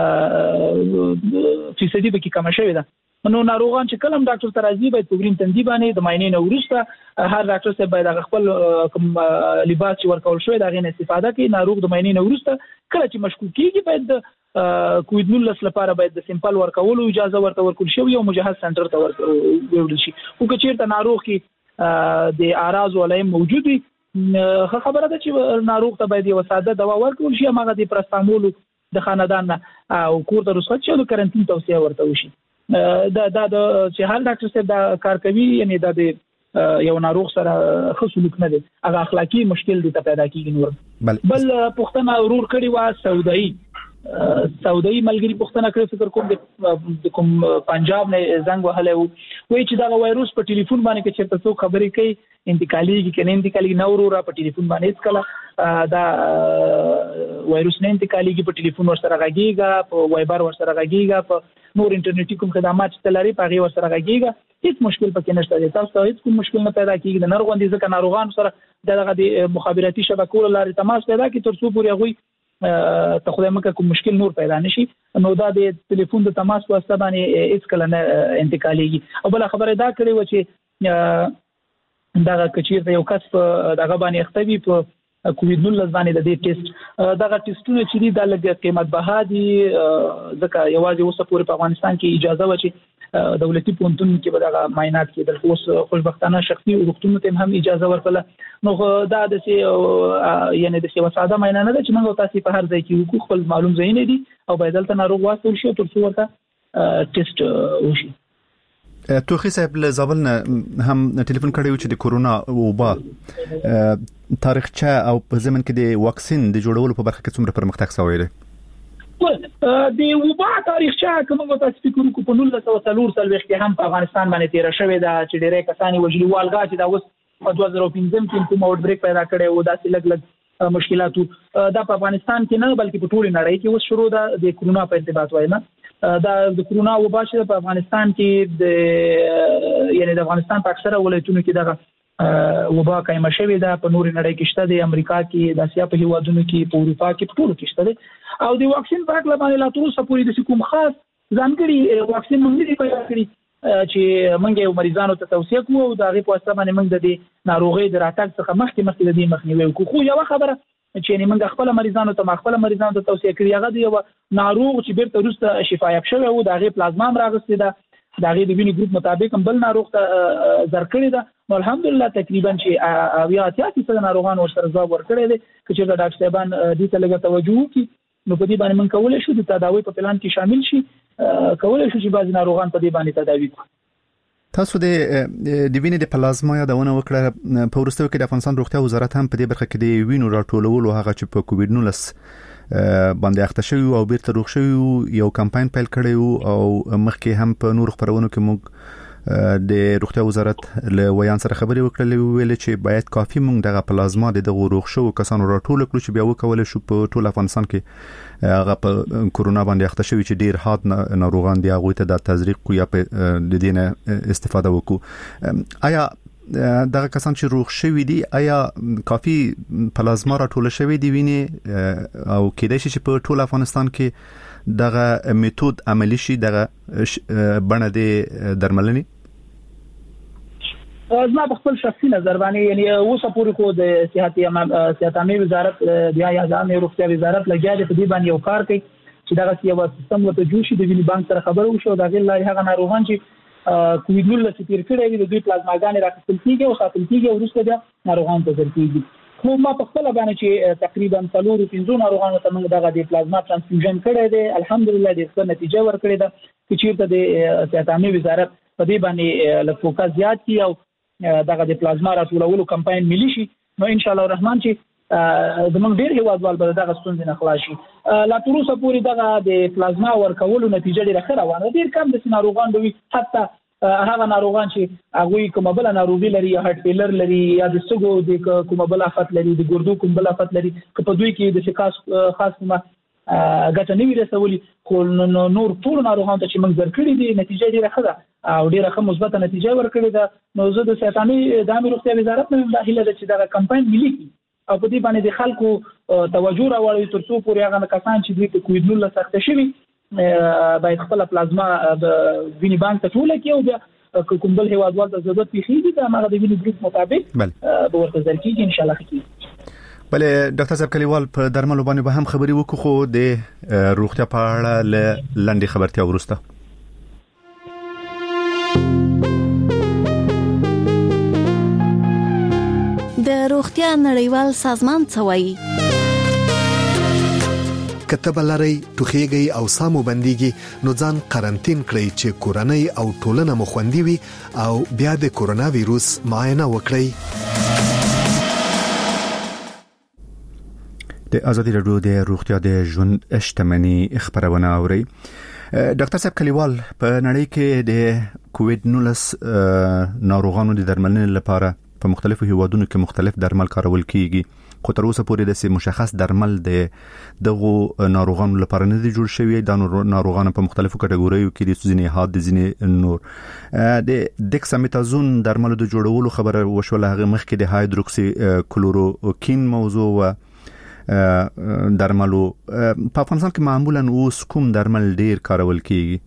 فیصدي پکې کمه شوې ده نو ناروغان چې کله هم ډاکټر ته راځي باید په ګرین تندي باندې د معاینې نه وروسته هر ډاکټر صاحب باید هغه خپل کوم لباس چې ورکول شوی د هغې نه استفاده کوي ناروغ د معاینې نه وروسته کله چې مشکوک کېږي باید د کووډ نولس لپاره باید د سیمپل ورکولو اجازه ورته ورکول شي یو مجهز سنټر ته ورکول شي او که چیرته ناروغ کې د اعراض ولایم موجود وي خبره ده چې ناروغ ته باید یو ساده دوا ورکول شي هغه د پرستامول د خاندان او کور ته رخصت شي او کرنټین توصیه ورته وشي دا دا چې هر ډاکټر صاحب دا کار کوي یعنی دا د یو ناروغ سره ښه سلوک نه دی هغه اخلاقي مشکل دی ته پیدا کیږي نور بل پوښتنه ورور کړی و سعودي سعودي ملګری پوښتنه کړې فکر کوم د کوم پنجاب نه زنګ وهلی و وایي چې دا وایروس په ټلیفون باندې کې چېرته څوک خبرې کوي انتقالېږي که نه انتقالېږي نه وروره په ټلیفون باندې هېڅکله دا وایروس نه انتقالېږي په ټلیفون ورسره غږېږه په وایبر ورسره غږېږه په نور انټرنیټي کوم خدمات چې ته لرې په هغې ورسره غږېږه هېڅ مشکل پکې نشته دی تاسو ته هېڅ کوم مشکل نه پیدا کېږي د نر غوندې ځکه ناروغانو سره د دغه د مخابراتي شبکو له لارې تماس پیدا کړي تر څو پورې هغوی ته خدای مکه کوم مشکل نور پیدا نشي نو دا د ټلیفون د تماس په واسطه باندې هیڅ کله نه انتقالېږي او بل خبره دا کړې و چې دا کچیر یو کس په دغه باندې اخته وي په کووډ نولس باندې د دې ټیسټ دغه ټیسټونه چې دي د لږ قیمت بها دي ځکه یوازې اوسه پورې په افغانستان کې اجازه و چې دولتي پونتون کې به دغه معاینات کېدل خو اوس خوشبختانه شخصي روغتونونو ته هم اجازه ورکړله نو دا داسې یعنې داسې یوه ساده معاینه نه ده چې موږ تاسې په هر ځای کې وکړو خپل معلوم ځایونه دي او باید دلته ناروغ واستول شي تر څو ورته ټیسټ وشي توخی صاحب له زابل نه هم ټلیفون کړی و چې د کورونا وبا تاریخچه او په زمن کې د واکسین د جوړولو په برخه کې څومره پرمختګ شوی دی د وبا تاریخچه کومه تاسو فکر وکړو په نولس سوه څلور څلوېښت کې هم په افغانستان باندې تیره شوې ده چې ډېری کسان یې وژلي والګا چې دا اوس په دوه زره پنځم کې کوم آوټ بریک پیدا کړی و داسې لږ لږ مشکلات دا په افغانستان کې نه بلکې په ټولې نړۍ کې اوس شروع ده د کرونا په ارتباط وایم دا د کرونا وبا چې په افغانستان کې د یعنی د افغانستان په اکثره ولایتونو کې دغه وبا قائمه شوې ده په نورې نړۍ کې شته د امریکا کې د اسیا په هیوادونو کې په اروپا کې په ټولو کې شته دی او د واکسین په هکله باندې لا تر اوسه پورې داسې کوم خاص ځانګړي واکسین موږ نه دي پیدا کړي چې موږ یو مریضانو ته توصیه کوو او د هغې په واسطه باندې موږ د دې ناروغۍ د راتګ څخه مخکې مخکې د دې مخنیوی وکړو خو یوه خبره چې موږ خپل مریضانو ته ما خپل مریضانو ته توصیه کړې هغه د یو ناروغ چې بیرته وروسته شفایاب شوی و د هغې پلازما هم راغستې ده د هغې د وینې ګروپ مطابق هم بل ناروغ ته زر کړې ده نو الحمدلله تقریبا چې اویا اتیا فیصده ناروغان ورسره ځواب ورکړی دی که چېرته ډاکټر صاحبان دې ته لږه توجه وکړي نو په دې باندې من کولای شو د تداوی په پلان کې شامل شي کولای شو چې بعض ناروغان په دې باندې تداوی کړي. تاسو د د وینې د پلازما یادونه وکړه. په وروستیو کې د افغانستان روغتیا وزارت هم په دې برخه کې د وینو راټولولو هغه چې په کووډ نولس باندې اخته شوی او بیرته روغ شوی یو کمپاین پیل کړی او مخکې هم په نور خبرونو کې موږ د روغتیا وزارت له ویان سره خبرې وکړلې ویل چې باید کافي موږ دغه پلازما د دغه روغ شو کسانو راټول کړو چې بیا وکول شو په ټول افغانستان کې هغه په کورونا باندې اخته شوی چې ډیر حاد ناروغان دي هغه ته د تزریق کو یا په د دینه استفاده وکړو. آیا دغه کسان چې روغ شوی دي آیا کافي پلازما راټول شوی دی ویني او کېدای شي چې په ټول افغانستان کې دغه میتود عملی شي دغه بڼه د درملنې؟ زما په خپل شخصي نظر باندې یعنی اوسه پورې کو د صحت صحت عامه وزارت بیا یا ځانې روغتیا وزارت لګیا دی په دې باندې یو کار کوي چې دغه یو سیستم ورته جوړ شي. د ویني بانک سره خبرو وشو دا غیر لاري هغه ناروغان چې کووډ نولس تیر کړي وي د دوی پلازماګانې راکټل کیږي او ساتل کیږي او وروسته بیا ناروغان ته ورکیږي. خو ما په خپل باندې چې تقریبا څلور پنځه ناروغانو ته موږ دغه د پلازما ترانسفیوژن کړی دی الحمدلله ډېر ښه نتیجه ورکړې ده چې چیرته د صحت عامه وزارت په دې باندې له فوکس زیات کی او دغه د پلازما راټولولو کمپاین ملي شي نو ان شاء الله الرحمن چې زمونږ ډېر هیوادوال به دغه ستونزې نه خلاص شي. لا تر اوسه پورې دغه د پلازما ورکولو نتیجه ډېره ښه روانه ډېر کم د ناروغان دوی حتی هغه ناروغان چې هغه کومه بل ناروغي لري یا هارت فیلر لري یا د سګو د کومه بل افت لري د ګردو کوم بل افت لري که په دوی کې د شکاس خاص کومه ګټه نه وي رسولي خو نور ټول ناروغان ته چې موږ ورکړي دي نتیجه ډیره ښه ده او ډیره ښه مثبت نتیجه ورکړي ده. نو زه د صحت عامه د عامه روغتیا وزارت نه داخله ده چې دا کمپاین ملي کی او په دې باندې د خلکو توجه راوړي تر څو پورې هغه کسان چې دوی په کووډ نولس اخته شوي باید خپل پلازما د ویني بانک ته ټول کړي او بیا کوم بل هیوادوال د ضرورت پیښیږي دا هغه د ویني ګروپ مطابق به ورته ځکه ان شاء الله کیږي. بله ډاکټر صاحب کلیوال په درملو باندې به هم خبري وکړو خو د روغتیا په اړه له لنډې خبرتیا وروسته. د روغتیا نړیوال سازمان څه وایي؟ کتب لري توخیږي او سامو بنديږي نو ځان قرنټین کړئ چې کورونی او ټولنه مو خوندي وي او بیا د کورونا وایروس معاینه وکړئ. د ازادي راډیو د روغتیا د ژوند شتمنۍ خبرونه اوري. ډاکټر صاحب کلیوال په نړۍ کې د کووډ نولس ناروغانو د درملنې لپاره په مختلفو هیوادونو کې مختلف درمل کارول کیږي خو تر اوسه پورې د مشخص درمل د دغه ناروغانو لپاره نه دي جوړ شوی. د ناروغانو په مختلفو کټګوریو کې د ځینې حاد د ځینې نور د دکسامتازون درمل د جوړولو خبره وشوله هغه مخکې د هایدروکسی کلوروکین موضوع و درملو په افغانستان کې معمولا اوس کوم درمل ډیر کارول کیږي؟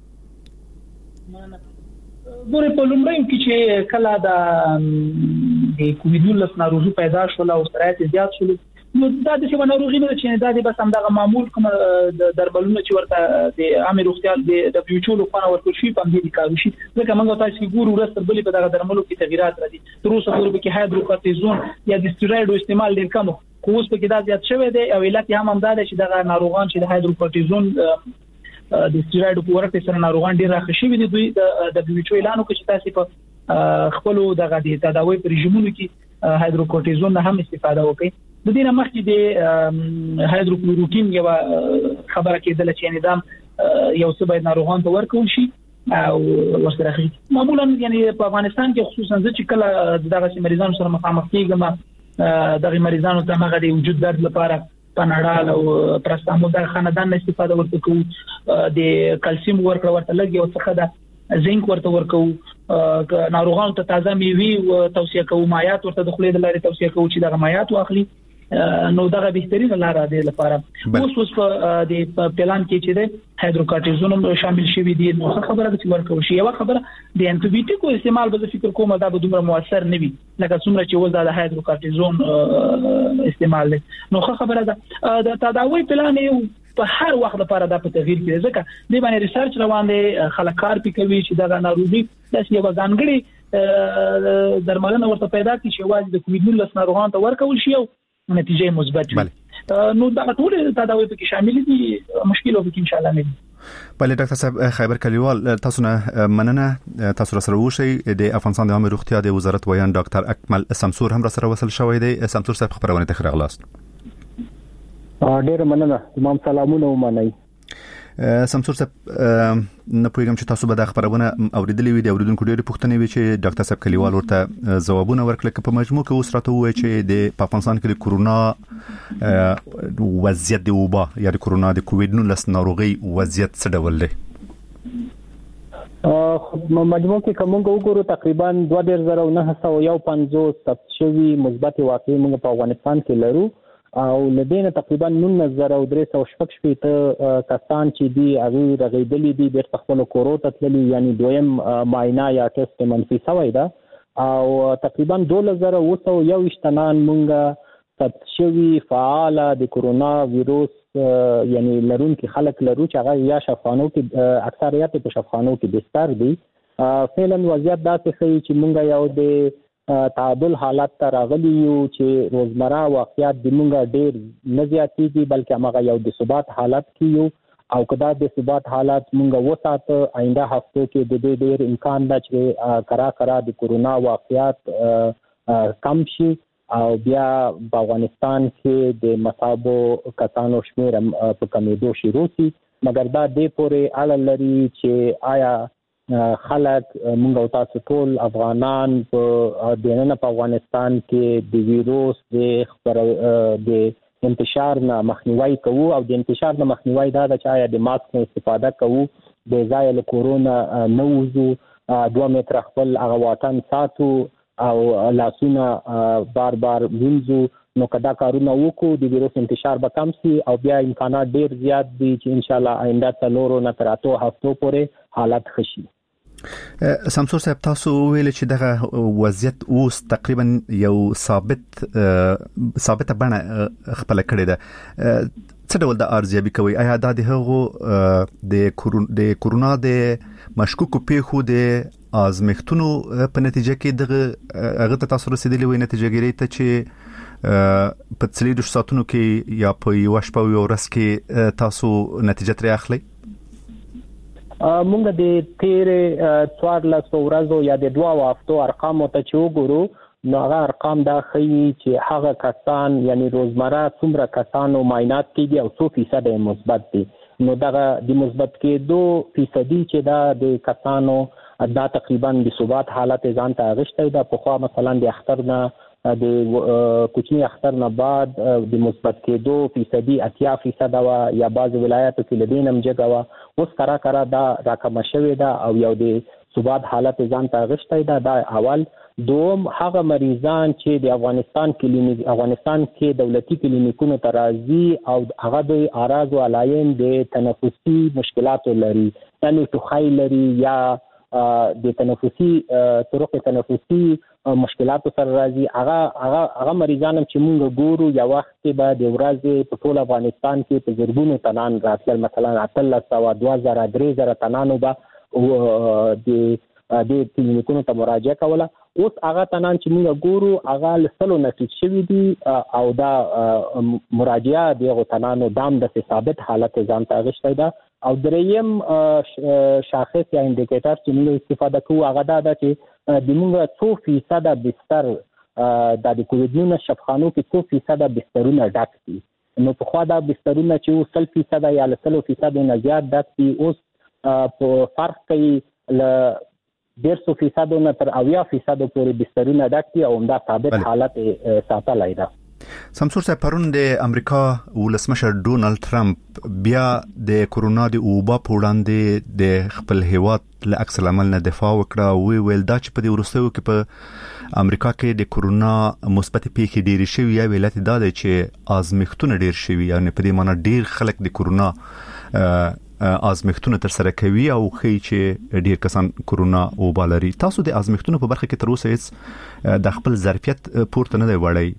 ګوره په لومړیو کې چې کله د کووډ نولس ناروغي پیدا شول او سرایت زیات شول نو دا د څه ناروغي نه چې دا د بس هم دغه معمول کوم درملونه چې ورته د عامه روغتیا د دبليو ایچ او لخوا ورکول شي په دې کارو شي ځکه موږ تاسو ګورو ورسره بلې په دغه درملو کې تغیرات راځي. تر اوسه پورې کې هایدروکورتیزون یا د سټیرویډ استعمال ډیر کم خو اوس په کې دا زیات شوی دی او علت یې هم همدا دی چې دغه ناروغان چې د هایدروکورتیزون د سټیرویډ په ورکړې سره ناروغان ډیر راخښ شوي دي. دوی د دبليو ایچ او اعلان وکړ چې تاسو په خپل دغه د تداوی پر رژیمونو کې هایدروکورتیزون نه هم استفاده وکړئ. د دې نه مخکې د هایدروکلوروکین یو خبره کېدله چې نظام یو څه باید ناروغان ته ورکول شي او ورسره خي معمولا یعنی په افغانستان کې خصوصا چې کله دغه مریضانو سره مخامخ کېږم دغه مریضانو ته هغه د وجود درد لپاره پناډال او پرستامول د خاندان استفاده ورته کوو د کلسیم ورکړه ورته لګي او څخه د زینک ورته ورکو ناروغانو ته تازه میوه توصیه کوو مایات ورته د خولې د لارې توصیه کوو چې دغه مایات واخلي نو دغه بهترینه لار ده لپاره. اوس اوس په د پلان کې چې د هایدروکورتیزون شامل شوی دي نو خبره د ورکو شي یو خبره د انټي بایوټیکو استعمال به فکر کوم دا به دومره موثر نه وي لکه څومره چې ول د هایدروکورتیزون استعمال نو خبره ده د تداوی پلان یو په هر وخت لپاره د تغییر کې ځکه د باندې ریسرچ روان دي خلک کار کوي چې دا ناروغي د یو ځانګړي درملنه ورته پیدا کړي چې واجب د کووډ نولس ناروغان ته ورکول شي او نتیجه مثبت وي. نو دا ټول تداوی په کې شامل دي، مشکل به ان شاء الله نه. بله ډاکټر صاحب خیبر کلیوال، تاسو نه مننه، تاسو سره وشي د افغانستان د عامه روغتیا د وزارت ویان ډاکټر اکمل سمسور هم سره وصل شوی دی. سمسور صاحب خبرونه ته خراغلاست. ډیر مننه، تمام سلامونه ومنئ. سمسور صاحب نه پوهیږم چې تاسو به د خبرونه اوریدلې وي، د اوریدونکو ډېرې پوښتنې وي چې ډاکټر صاحب کلیوال ورته ځوابونه ورکړل. که په مجموع کې اوس راته ووایي چې د افغانستان کې د کورونا وضعیت د وبا یا د کورونا د کووډ نولس ناروغي وضعیت څه ډول دی؟ مجموع کې کوم وګورو تقریبا دوه زره نه سوه یو پنځوس ثبت شوي مثبت واقعي موږ په افغانستان کې لرو، او لدينا تقریبا نولس زره او درې سوه شپږ شپېته کسان چې دي هغه رغېدلي دي، بیرته خپل کورو ته تللي، یعنی دویم معاینه یا ټیسټ منفي شوی ده، او تقریبا دولس زره اوه سوه یو ویشت تنان موږ ثبت شوي فعال د کورونا ویروس یعنی لرونکي خلک لرو چې هغه یا شفاخانو کې اکثریت په شفاخانو کې بستر دي. فعلا وضعیت داسې ښیي چې موږ یو د تعادل حالت ته راغلی یو چې روزمره واقعیت د موږ ډېر نه زیاتېږي، بلکې هغه یو د ثبات حالت کې یو، او کدا د ثبات حالت موږ وساتو آینده هفتو کې د دې ډېر امکان ده چې کرا کرا د کورونا واقعیت کم شي او بیا په افغانستان کې د مصابو کسانو شمیر په کمیدو شروع شي. مګر دا دې پورې اړه لري چې آیا خلک موږ او تاسو ټول افغانان په دننه په افغانستان کې د ویروس د خبر د انتشار نه مخنیوي کوو، او د انتشار نه مخنیوي دا چې آیا د ماسک نه استفاده کوو، د ځای له کورونا نه وځو، دوه متر خپل هغه واټن ساتو او لاسونه بار بار وینځو، نو کدا کارونه وکړو د ویروس انتشار به کم شي، او بیا امکانات ډیر زیات دي چې ان شاء الله آینده څلورو نه تر اتو هفتو پورې حالت ښه شي. سمسور صاحب، تاسو ویل چې دغه وضعیت اوس تقریبا یو ثابت ثابته بڼه خپل کړې ده. څه ډول د ارزیابي کوي؟ آیا دا د هغو د کورونا د مشکوکو پیښو د آزمېښتونو په نتیجه کې دغه هغه ته تاسو رسیدلی وي نتیجه ګیري ته چې په څلور ساعتونو کې یا په یو شپه او ورځ کې تاسو نتیجه ترې اخلي؟ مونږ د تیرې څوارلس ورځو یا د دوه هفتو ارقام ته چې وګورو، نو هغه ارقام دا ښیي چې هغه کسان یعنی روزمره څومره کسانو معاینات کېږي او څو فیصد یې مثبت دي، نو دغه د مثبت کېدو فیصدي چې دا د کسانو دا تقریبا د ثبات حالت ځان ته اغشتی ده. پخوا مثلا د اختر نه د کوچني اختر نه بعد د مثبت کېدو فیصدي اتیا فیصد وه، یا بعض ولایاتو کې له دې نه هم جګه وه، اوس کرا کرا دا راکمه شوې ده او یو د ثبات حالت ځان ته اغشتی ده. دا اول. دوم، هغه مریضان چې د افغانستان کلینیک افغانستان کې دولتي کلینیکونو ته راځي او هغه د اعراض او علایم د تنفسي مشکلاتو لري، یعنی ټوخی لري یا د تنفسي طرق تنفسي مشکلاتو سره راځي، هغه هغه هغه مریضان چې موږ ګورو یا وخت کې به د ورځې په ټول افغانستان کې په زرګونو تنان راتلل، مثلا اتلس سوه دوه زره درې زره تنانو به د د کلینیکونو ته مراجعه کوله. اوس هغه تنان چې موږ ګورو هغه لسلو نه ټیټ شوي دي، او دا مراجعه د هغو تنانو دام د ثابت حالت ځان ته اغشتی ده. او دریم شاخص یا انډیکیټر چې موږ استفاده کوو هغه دا ده چې د موږ څو فیصده بستر د کووډ نولس شفاخانو کې څو فیصده بسترونه ډک دي. نو پخوا دا بسترونه چې سل فیصده یا لسلو فیصده نه زیات ډک دي، اوس په فرق کوي له ډېر څو فیصدو نه تر اویا فیصدو پورې بسترونه ډک دي، او همدا ثابت حالت ساتلی ده. سمسور صاحب، پرون د امریکا ولسمشر ډونالد ټرمپ بیا د کورونا د وبا په وړاندې د خپل هیواد له عکس العمل نه دفاع وکړه او ویل دا چې په دې وروستیو کې په امریکا کې د کورونا مثبت پیښې ډېرې شوي، یا ویلات دا دی چې آزمېښتونه ډېر شوي، یعنی په دې معنی ډېر خلک د کورونا آزمېښتونه تر سره کوي او ښیي چې ډېر کسان کورونا وبا لري. تاسو د آزمېښتونو په برخه کې تر اوسه هیڅ د خپل ظرفیت پورته نه دی وړی.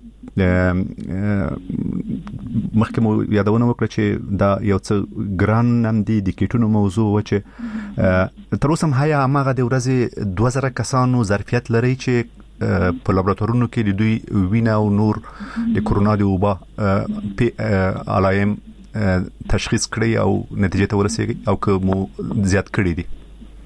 مخکې مو یادونه وکړه چې دا یو څه ګران هم دي، د کیټونو موضوع و چې تر اوسه هم هیا هماغه د ورځې دوه زره کسانو ظرفیت لري چې په لابراتوارونو کې د دوی وینا او نور د کورونا د وبا په علایم تشخیص کړی او نتیجه ته ورسېږي او که مو زیات کړی دي؟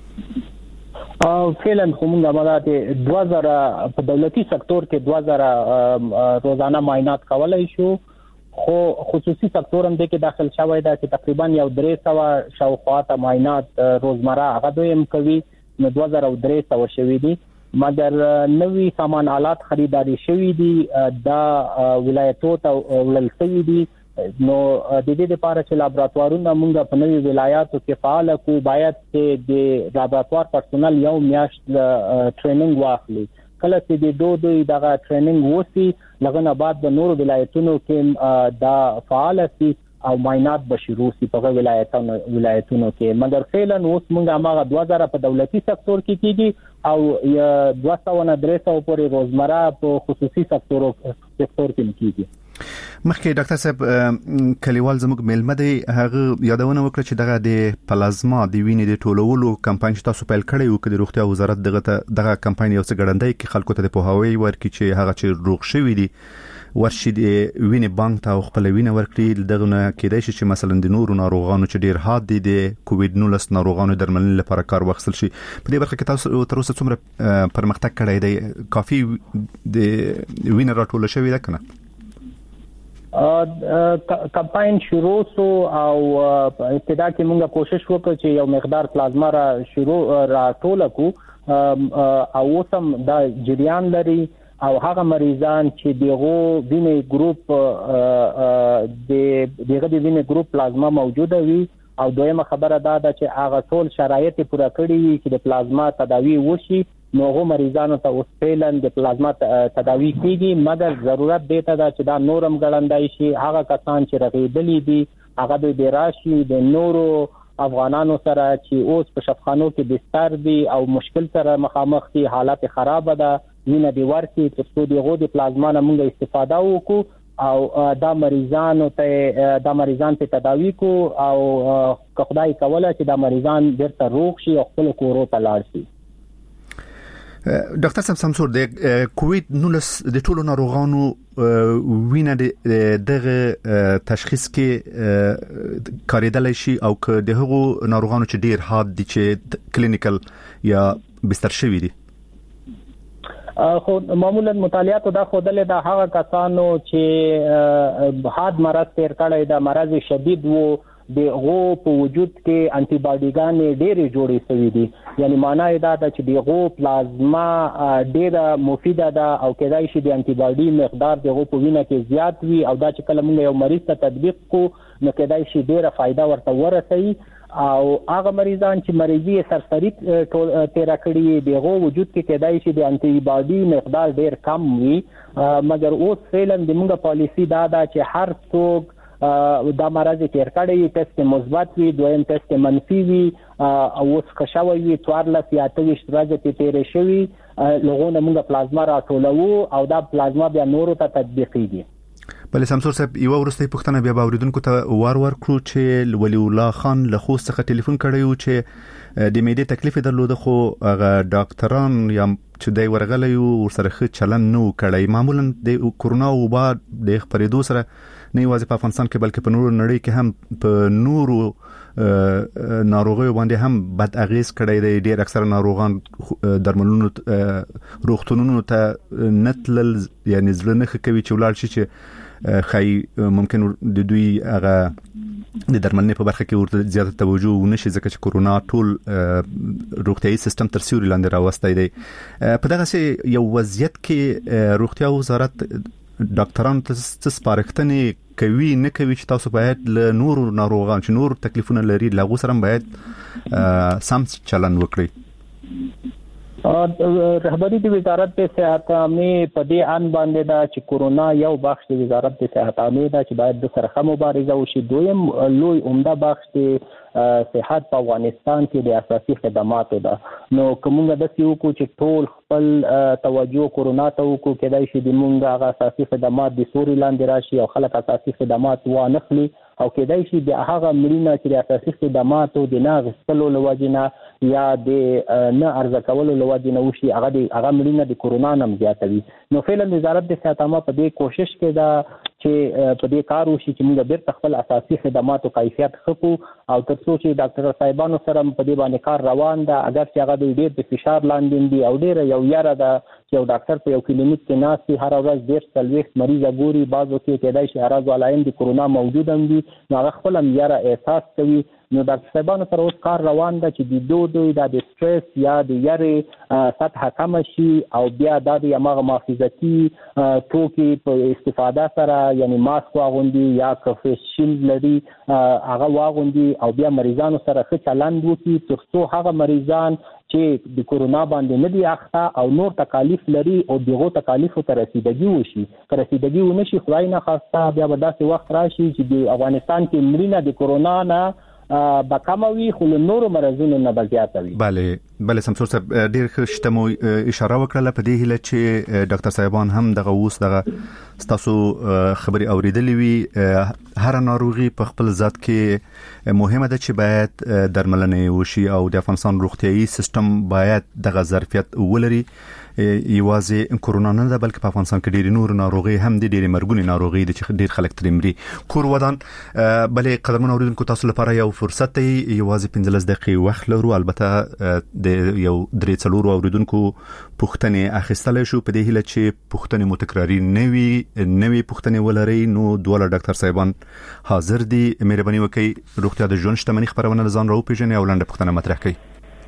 او فعلا کومه ماده دوه زره په دولتي سکتور کې دوه زره روزانه معاینات کولای شو، خو خصوصي سکتور هم د کې داخل شوی دا چې تقریبا یو درې سوه شاوخوا ته معاینات روزمره هغه دویم کوي، نو دوه زره درې سوه شوی دي، مګر نوې سامان آلات خریداري شوی دي دا ولایتو ته ولل شوی دي، نو د دې لپاره چې لابراتوارونه موږ په نوې ولایاتو کې فعال کو باید چې د لابراتوار پرسونل یو میاشت ټریننګ واخلي، کله چې د دوه دوی دغه ټریننګ وسی لغونه بعد د نورو ولایتونو کې دا فعال سي او معاینات به شروع سي په ولایتونو ولایتونو کې، مګر فعلا اوس موږ هغه دوه زره په دولتي سکتور کې کیږي او دوه سوه نه درې سوه پورې روزمره په خصوصي سکتور سکتور کې کیږي. مخکې ډاکټر صاحب کلیوال زموږ ملمه دی هغه یادونه وکړه چې دغه د پلازما د وینې د ټولولو کمپاین چې تاسو پیل کړی و، د روغتیا وزارت دغه دغه کمپاین یو څه ګړندی کې خلکو ته د پوهاوی ورکړي چې هغه چې روغ شوي دي ورشي د وینې بانک ته خپل وینه ورکړي، دغه نه کېدای شي چې مثلا د نورو ناروغانو چې ډیر حاد دي د کووډ نولس ناروغانو درملنې لپاره کار واخیستل شي. په دې برخه کې تاسو تر اوسه څومره پرمختګ کړی دی؟ کافي د وینې راټول شوی ده کنه؟ کمپاین شروع سو او ابتدا کې موږ کوشش وکړو چې یو مقدار پلازما را شروع را ټول کو او وسم دا جریان لري او هغه مریضان چې دغه وینې ګروپ د دغه وینې ګروپ پلازما موجوده وي او دویمه خبره دا ده چې هغه ټول شرایط پوره کړی وي چې د پلازما تداوی وشي، نو هغه مریضانو ته اوس فعلا د پلازما تداوی کیږي، مګر ضرورت دی ته دا چې دا نورم ګړندای شي، هغه کسان چې رغیدلی دي هغه د راشي د نورو افغانانو سره چې اوس په شفخانو کې بستر دي او مشکل سره مخامخ دي، حالت خراب ده، وینه دی ورکی چې څو دیغه د پلازما نه موږ استفاده وکړو او دا مریضانو ته دا مریضان ته تداوی کو او که خدای کوله چې دا مریضان بیرته روغ شي او خپل کورو ته لاړ شي. ډاکټر صاحب سمسور د کووډ نولس د ټولو ناروغانو وینه دغه تشخیص کې کاریدل شي او که دغه ناروغانو چې ډیر حاد دي چې کلینیکل یا بستر شوی دي؟ خو معمولا مطالعات دا خودله دا هغه کسانو چې حاد مرض تیر کړی دا مرض شدید وو دغه په وجود کې انټي باډیګانې ډېرې جوړې شوې دي، یعنی معنی دا ده چې دغه پلازما ډېره مفیده ده او کېدای شي د انټي باډي مقدار دغه په وینه کې زیات وي او دا چې کله موږ یو مریض ته تطبیق کو نو کېدای شي ډېره فائدہ ورته ورسوي، او هغه مریضان چې مریضي سرسری تیر کړي دغه وجود کې کېدای شي د انټي باډي مقدار ډېر کم وي، مګر اوس فعلا د موږ پالیسی دا ده چې هر څوک دا مرض تیر کړی ټیسټ مثبت وي، دویم ټیسټ منفي وي او اوس خشوي وي څوارلس یا اته ویشت ورځې تیر شوي، لغونه موږ پلازما راټولو او دا پلازما بیا نورو ته تطبیقیږي. بلې سمسور صاحب یو ورسته پوښتنه بیا باوریدونکو ته ور ور کړو چې ولی الله خان له خوست څخه ټلیفون کړی و چې د معدې تکلیف درلوده خو هغه ډاکټران یا چې دای ورغلی ور سره ښه چلن نو کړی، معمولا د کورونا وبا د خبرېدو سره نه یوازې په افغانستان کې بلکې په نورو نړۍ کې هم په نورو ناروغیو باندې هم بد اغیز کړی دی، ډیر اکثر ناروغان درملونو روغتونونو ته نتلل یعنی ځل نه کوي چې ولاړ شي چې خای ممکن د دوی هغه د درملنې په برخه کې ورته زیاته توجه ونشي ځکه چې کورونا ټول روغتيایي سیستم تر سیوري لاندې راوستي دی. په دغه یو وضعیت کې روغتیا وزارت ډاکټرانو ته څه سپارښتنې کوي نه کوي چې تاسو باید له نورو ناروغانو چې نور تکلیفونه لري له هغو سره باید سم چلن وکړي؟ رهبری د وزارت د صحت عامه په دې ان باندې دا چې کورونا یو بخش د وزارت د صحت عامه دا چې باید د سره مبارزه وشي، دویم لوی عمده بخش د صحت په افغانستان کې د اساسي خدماتو ده، نو کومه د سیو کو چې ټول خپل توجه کورونا ته وکړو کېدای شي د مونږه هغه اساسي خدمات د سوري لاندې راشي او خلک اساسي خدمات وانخلي او کېدای شي د هغه مړینه چې د اساسي خدماتو د نه غستلو لوجینه یا د نه ارزه کولو لوجینه وشي هغه د هغه مړینه د کورونا نم زیاتوي. نو فعلا وزارت د صحت عامه په دې کوشش کې دا چې په دې کار وشي چې موږ بیرته خپل اساسي خدماتو کیفیت خپو او تر څو چې ډاکټر صاحبانو سره په دې باندې کار روان ده اگر چې هغه د ډېر د فشار لاندې دي او ډېر یو یاره ده چې یو ډاکټر په یو کلینیک کې ناست وي هر ورځ ډېر څلوېښت مریضه ګوري بعضو کې کېدای شي اعراض علایم د کورونا موجود هم وي نو هغه خپل هم یاره احساس کوي. نو ډاکټر صاحبانو سره اوس کار روان ده چې د دو دوی د سټرس یا د یارې سطح کم شي او بیا د هغه محافظتي توکي په استفاده سره یعنی ماسک واغوندي یا فیس شیلډ لري هغه واغوندي او بیا مریضانو سره ښه چلند وکړي تر څو هغه مریضان چې د کورونا باندې نه دي اخته او نور تکالیف لري او دغه تکالیفو ته رسیدګي وشي که رسیدګي ونشي خدای نه خواسته بیا به داسې وخت راشي چې د افغانستان کې مړینه د کورونا نه با کموي خو نور مرزونه نه بزیاتوي. بله بله سمسور صاحب ډیر ښه مو اشاره وکړه په دې هله چې ډاکټر صاحبان هم دغه اوس دغه تاسو خبري اوریدلې وي هر ناروغي په خپل ذات کې مهمه ده چې باید درملنه وشي او د افغانستان روغتيایي سیستم باید دغه ظرفیت ولري یوازې کورونا نه ده بلکې په افغانستان کې ډېر نور ناروغي هم دي ډېر مرګونی ناروغي دي چې ډېر خلک ترې مري. کور ودان بلې قدمونه اوریدونکو تاسو لپاره یو فرصت دی یوازې پنځلس دقیقې وخت لرو البته د یو درې څلورو اوریدونکو پوښتنې اخیستل شو په دې هیله چې پوښتنې متکراري نه وي نوې پوښتنې ولري نو دوه ډاکټر صاحبان حاضر دي. مهرباني وکړئ روغتیا د ژوند شتمنۍ خبرونه ځان راو پیژنې او لنډه پوښتنه مطرح کړئ.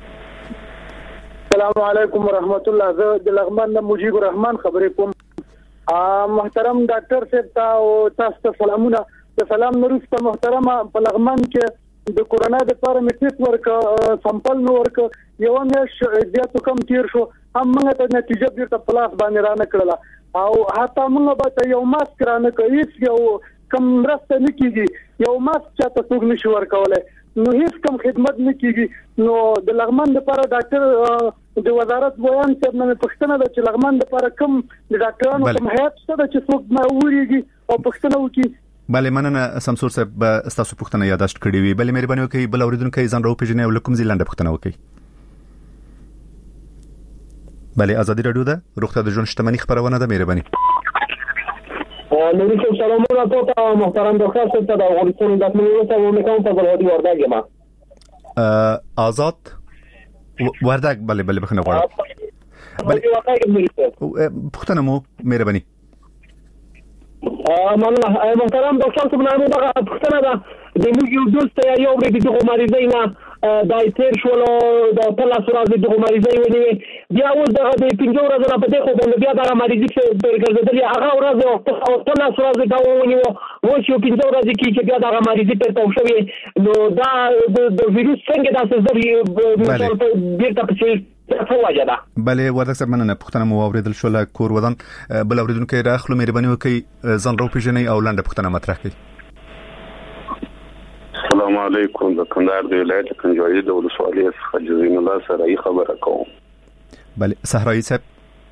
السلام علیکم ورحمت الله. زه د لغمان د مجيب الرحمن خبرې کوم. محترم ډاکټر صاحب ته او تاسو ته سلامونه. د سلام نورسته محترمه په لغمان کې د کورونا د لپاره میټریک ورک سمپل نو ورک یو نه زیاتو کم تیر شو هم موږ ته نتیجه بیرته پلاس باندې را نکړه او حتی موږ به یو ماسک را نکړی یو کم راسته نکېږي یو ماسک چاته څوک نشي ورکولای نو هیڅ کم خدمت نه کیږي. نو د لغمان لپاره ډاکټر د وزارت بیان چې موږ پښتنه د چې لغمان لپاره کم د ډاکټرانو کوم هیات څه چې څوک ما وریږي او پښتنه وکي. بله مننه سمسور صاحب تاسو پښتنه یاداشت کړی وی. بله مهرباني وکړئ بل اوریدونکو ځان راو پیژنې او لکم زیلانده پښتنه وکړي. بله ازادي رادیو ده روغتیا د ژوند شتمنۍ خبرونه ده. مهرباني نوری صاحب سلامونه تاسو محترم ډاکټر صاحب ته د افغانستان د امنیت او امنیت په اړه د وردګ ما آزاد وردګ بله بله بخنه غواړم بله پښتنه مو مهرباني مننه محترم ډاکټر صاحب نو دا پښتنه ده د موږ یو دوست یا یو د دغه مریضای نه دای تیر شولو د تلاس راځي دغه مریضای ونی بیا اوس دغه د پنځو ورځې نه پدې خو باندې بیا دغه مریضي چې ګرځېدلی هغه ورځ او تلاس راځي دا ونی وو چې پنځو ورځې کې چې بیا دغه مریضي پرته شوی نو دا د ویروس څنګه داسې زری بیرته پچې بله ورته صاحب مننه پښتنه مو اوریدل شو لا کور ودان بل اوریدونکو راخلو مهرباني وکړئ ځان راو پیژنئ او لنډه پښتنه مطرح کړئ. السلام علیکم د کندهار د ولایت کنجوړي د ولسوالۍ څخه جزین الله سره خبره کوم. بله صحرایي صاحب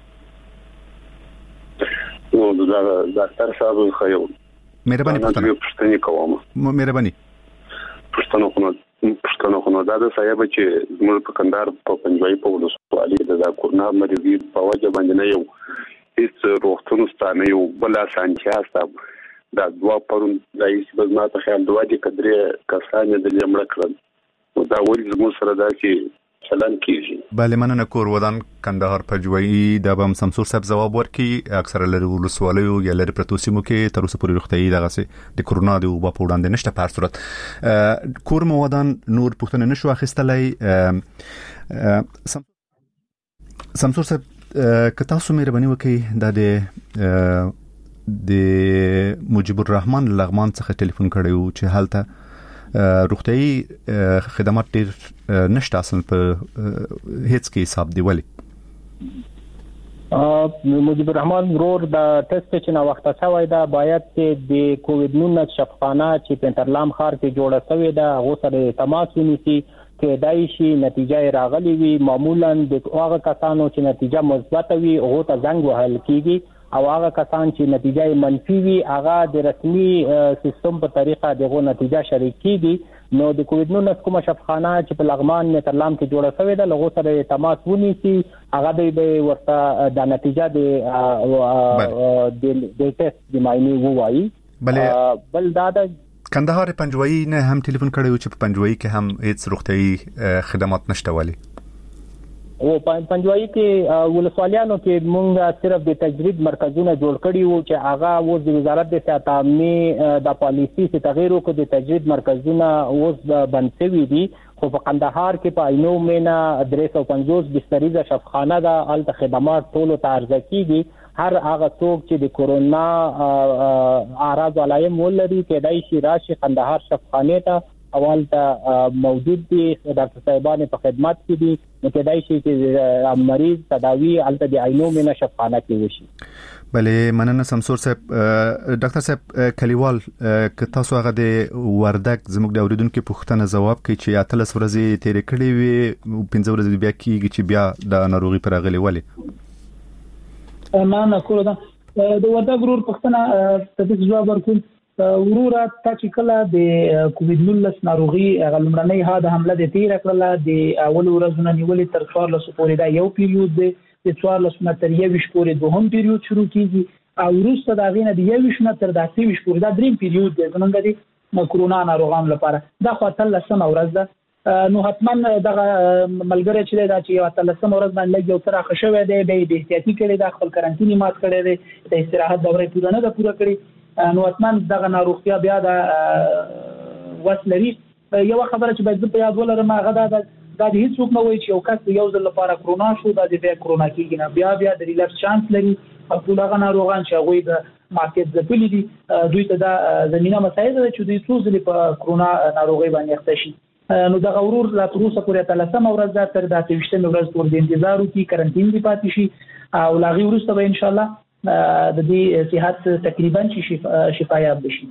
نو دا ډاکټر صاحب خو یو مهرباني پښتنه پښتنه کوم مهرباني پښتنه خو پښتنه خو دا د صاحب چې زموږ په کندهار په پنځوي په ولسوالۍ د کورونا مریضي په وجه باندې نه یو هیڅ روغتون ستانه یو بل اسانتیا ستاسو دا دوا پرون دایس بزما ته خیال دوا دي کډره کسانه د لمړ کړل نو دا ولې زموږ سره دا چې چلن کیږي. بله مننه کور ودان کندهار پنځوي د بم سمسور صاحب جواب ورکړي اکثره لري ولسوالیو یا لري پروتوسیمو کې تر اوسه پورې روغتيایي دغه سي د کورونا د وبا په وړاندې نشته په هر صورت کور مو ودان نور پښتنه نشو اخیستلای. سمسور صاحب که تاسو مهرباني وکړئ دا د د مجيب الرحمن لغمان څخه ټلیفون کړیو چې حالته روغتيایي خدمات ډېر نشته اصلا په هیڅ کې حساب دی ولی مجيب الرحمن ورور د ټیسټ چې نو وخت شوی دا باید چې د کووډ نولس شفاخانه چې پنټرلام ښار کې جوړه شوې ده هغه سره تماس ونیسي کې دای شي نتیجه راغلي وي معمولا د هغه کسانو چې نتیجه مثبت وي هغه ته زنګ وهل کیږي او هغه کسان چې نتیجه منفي وي هغه د رسمي سیستم په طریقه دغه نتیجه شریکيږي نو د کووډ نولس کومه شفاخانه چې په لغمان نترلام کې جوړه شوې ده لغو سره تماس ونیسي هغه به ورته د نتیجه د د ټیسټ د ماینه وایي بل دا د کندهار پنجوایي نه هم ټلیفون کړی چې په پنجوایي کې هم هیڅ روغتيایي خدمات نشته والی او پنجوایي کې ولسوالیانو کې مونږ صرف د تجربه مرکزونه جوړ کړي وو چې هغه اوس د وزارت د صحت عامه د پالیسي څخه تغیر وکړي د تجربه مرکزونه اوس بند شوي دي خو په کندهار کې په عینو مینا درې سوه پنځوس بستریزه شفاخانه ده الته خدمات ټول ته عرضه کیږي هر هغه څوک چې د کورونا اعراض علایم ولري کېدای شي راشي کندهار شفاخانه ته اول ته موجود دي ډاکټر صاحبانه په خدمت کې دي نو کېدای شي چې مریض تداوی الته د عینو مینا شفاخانه کې وشي بلې مننه سمسور صاحب ډاکټر صاحب کلیوال که تاسو هغه د وردک زموږ د اوریدونکو پوښتنه ځواب کوي چې اتلس ورځې تیرې کړې وي پنځه ورځې بیا کیږي چې بیا د ناروغي پر غلې ولې ما نه کول دا د وردک ورور پوښتنه ته جواب ورکوم ورور تا چې کله د کووډ نولس ناروغي غلمړنۍ ها د حمله د تیر کړل د اول ورځې نیولې تر څوار لسو پورې دا یو پیریود دی د څوار لسو نه تر یویش پورې دوهم پیریود شروع کیږي او وروسته دا غینه د یویش نه تر د اتیش پورې دا دریم پیریود دی زمونږ د کورونا ناروغان لپاره دا خو تل لسم ورځ ده نو حتما دغه ملګری چې دا چې تل لسم ورځ باندې یو تر خښوي دی به احتیاطي کړي د خپل کارانتینی مات کړي دی د استراحت دوره پوره نه ده پوره کړي نو اتمن دغه ناروغتیا بیا د وسلري یو خبره چې باید په یاد ولرم هغه دا د هیڅ څوک نه وایي چې یو کس یو ځل لپاره کرونا شو د دې کرونا کېږي نه بیا بیا د ریلکس چانس لري خپل هغه ناروغان چې هغه د مارکیټ د پلي دي دوی ته د زمينه مسایل چې دوی څو ځل په کرونا ناروغي باندې اخته شي نو د غورور لا تر اوسه پورې تل سم ورځ تر د اتهشتمه ورځ پورې د انتظار وکي کارانتین دی پاتې شي او لاغي ورسته به ان شاء الله د دې صحت تقریبا چې شفایاب بشي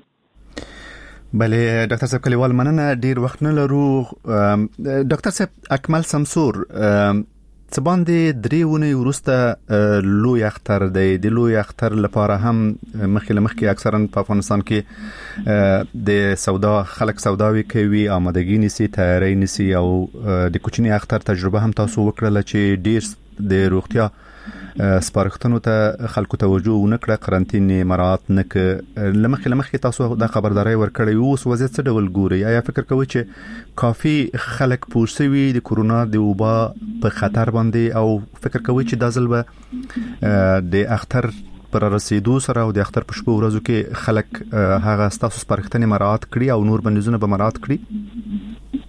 بله ډاکټر صاحب کلیوال مننه ډیر وخت نه لرو ډاکټر صاحب اکمل سمسور څه باندې درې ونې ورسته لوی اختر دی د لوی اختر لپاره هم مخکې مخکې اکثرا په افغانستان کې د سودا خلک سوداوي کوي آمادګي نيسي تیاری نيسي او د کوچني اختر تجربه هم تاسو وکړه چې ډیر د روغتیا سپارښتنو ته خلکو توجه ونکړه قرنټین مراعات نک لمخې لمخې تاسو د خبرداري ورکړی اوس وضعیت څه ډول ګوري آیا فکر کوئ چې کافي خلک پوښتوي د کورونا د وبا په خطر باندې او فکر کوئ چې د ځل به د اختر پر رسیدو سره او د اختر په شپه ورځو کې خلک هغه تاسو سپارښتنې مراعات کړي او نور بندیزونه به مراعات کړي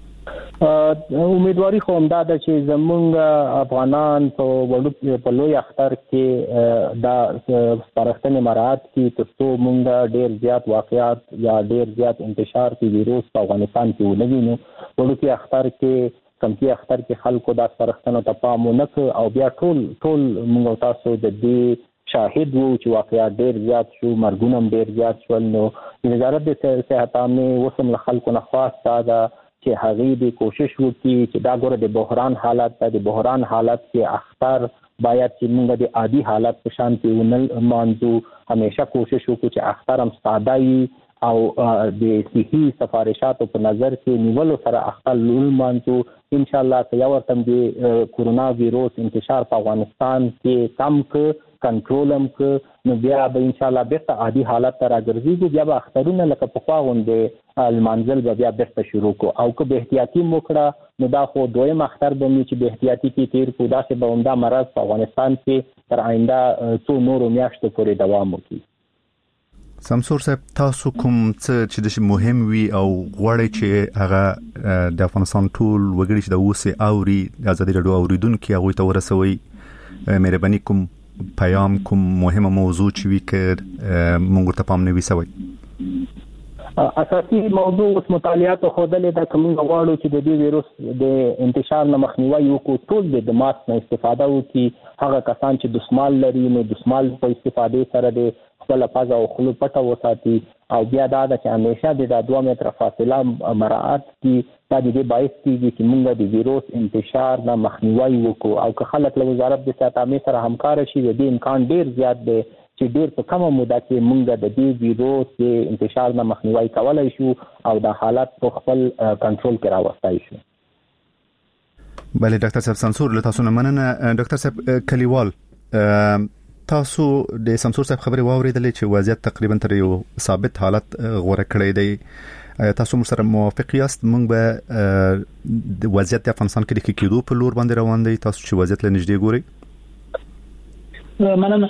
امیدواری کوم دا چې زمونږ افغانان په وړو په لوی اختر کې دا سپارښتنې مراعات کړي ترڅو مونږ ډیر زیات واقعیات یا ډیر زیات انتشار کې ویروس په افغانستان کې ونوینو وړو کې اختر کې کمکی اختر کې خلکو دا سپارښتنه ته پام ونکړ او بیا ټول ټول مونږ تاسو د دې شاهد وو چې واقعیات ډیر زیات شو مرګونه ډیر زیات شول نو وزارت د صحت عامه وسم خلکو نه خواسته دا چې هغه دې کوشش وکړي چې دا ګوره د بحران حالت د بحران حالت کې اختر باید چې موږ د عادي حالت په شان کې ونل مانځو همیشه کوشش وکړو چې اختر هم ساده وي او د صحي سفارشاتو په نظر کې نیولو سره اختر لول مانځو ان شاء الله که یو ورته د کورونا وایروس انتشار په افغانستان کې کم ک کنټرول هم ک نو بیا به ان شاء الله بیرته عادي حالت ته راګرځي بیا به اخترونه لکه په خوا غونډه المنزل بیا بیرته شروع کو او که به احتیاطي موکړه نو دا خو دویم اختر به می چې به احتیاطي کې تیر کو دا چې به عمده مرض په افغانستان کې تر آینده څو نورو میاشتو پورې دوام وکړي سمسور صاحب تاسو کوم څه چې د مهم وي او غواړي چې هغه د افغانستان ټول وګړي چې د اوسه اوري د ازادي رادیو اوریدونکو هغه ته ورسوي مهرباني کوم پیام کوم مهمه موضوع چې وی کړ موږ ته پام نه وسوي اساسي موضوع اوس مطالعات خودلې دا کوم غواړو چې د دې وایروس د انتشار نه مخنیوي وکړو ټول د ماسک نه استفاده وکړي هغه کسان چې دسمال لري نو دسمال په استفاده سره د خپل پزا او خلو پټه وساتي او بیا دا چې همیشه د دوه متر فاصله مراعات کړي دا د دې باعث کیږي چې موږ د وایروس انتشار نه مخنیوي وکړو او که خلک له وزارت د صحت عامه سره همکار شي د دې امکان ډیر زیات دی چې ډیر په کومه موده کې موږ د دې ویروس د انتشار نه مخنیوي کولای شو او د حالت په خپل کنټرول کې راوستای شو. بله ډاکټر صاحب سمسور له تاسو نه مننه. ډاکټر صاحب کلیوال تاسو د سمسور صاحب خبري واوریدلې چې وضعیت تقریبا تر یو ثابت حالت غوړه کړی دی، تاسو مو سره موافق یاست؟ موږ به د وضعیت د افغانستان کې د کېدو په لور باندې روان دي، تاسو چې وضعیت له نږدې ګورئ؟ مننه.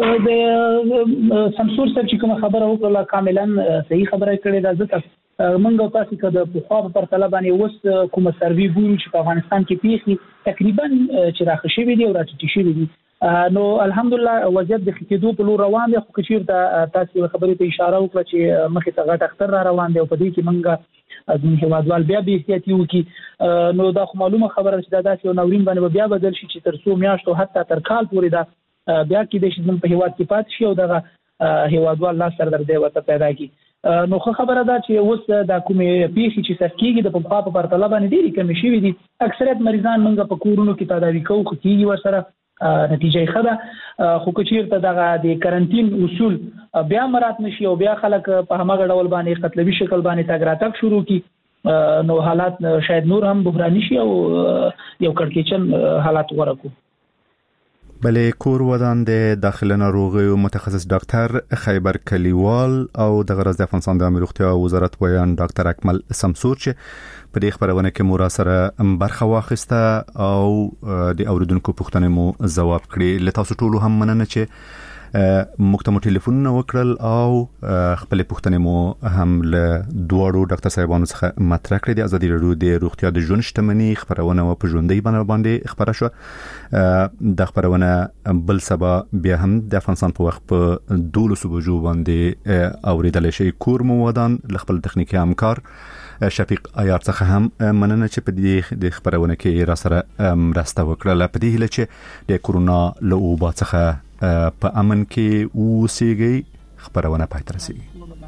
د سمسور صاحب چې کوم خبره وکړه کاملا صحیح خبره کړې ده. ځکه موږ تاسو کده په خوا په پرتله باندې اوس کوم سروي ګورو چې په افغانستان کې پیښې تقریبا چې راخښې شوې دي او راټیټې شوې دي، نو الحمدلله وضعیت د کېدو په لور روان دی. خو کچیر ته تاسو خبرې ته اشاره وکړه چې مخې ته غټ اختر را روان دی او په دې کې موږ د هیوادوال بیا به احتیاط وکړي. نو دا خو معلومه خبره چې دا داسې یو ناورین باندې بیا بدل شي چې تر څو میاشتو حتی تر کال پورې دا بیا کې د شي په هیواد کې پات شي او دغه هیوادوال لا سر درد وته پیدا کی. نو خو خبره ده چې اوس دا کومې پیښې چې سکیږي د په په پرتله باندې ډېری کم شي دي. اکثریت مریضان موږ په کورونو کې تداوی کوو، خو کیږي ورسره نتیجه ښه ده. خو کچیر ته دغه د کرنټین اصول بیا مراد نشي او بیا خلک په همغه ډول باندې قتلوي شکل باندې تګ راتګ شروع کی، نو حالات شاید نور هم بحراني شي او یو کړکېچن حالات ورکو. بله کور ودان د داخله ناروغیو متخصص ډاکټر خیبر کلیوال او د غرض د افغانستان د عامه روغتیا وزارت ویان ډاکټر اکمل سمسور چې په دې خبرونه کې مو را سره برخه واخیسته او د اوریدونکو پوښتنې مو ځواب کړي. له تاسو ټولو هم مننه چې موږ ته مو ټلیفونونه وکړل او خپل پوښتنې مو هم له دوړو ډاکټر صاحبانو څخه مطرح کړې. د ازادي راډیو د روغتیا د ژوند شتمنۍ خبرونه په ژوندۍ باندې باندې خبره شو. د خبرونه بل سبا بیا هم د افغانستان په وخت په دولسو بجو باندې اوریدل شي. کور مو ودان له خپل تخنیکی همکار شفیق ایار څخه هم مننه چې په دې د خبرونه کې را سره مرسته وکړه. په دې هیله چې د کورونا له وبا څخه په امن کې اوسېږي. خبرونه پای ته رسیږي.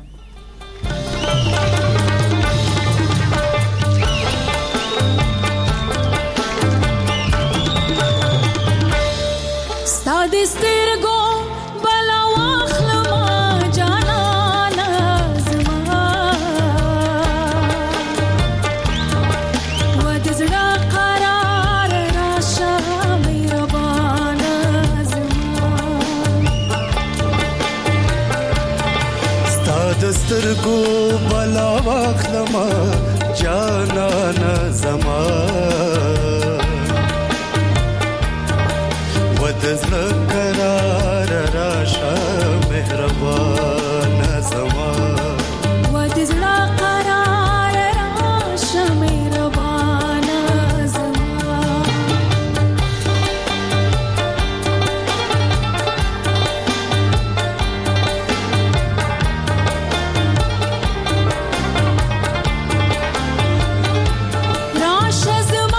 ستاد سترګو بلا واخلم جانا نازما ود زړه قرار راشه مهربان زما ستاد سترګو بلا واخلم جانا نازما دزړه قرار راشه مهربان زما ودزړه قرار راشه مهربان زما راشه زما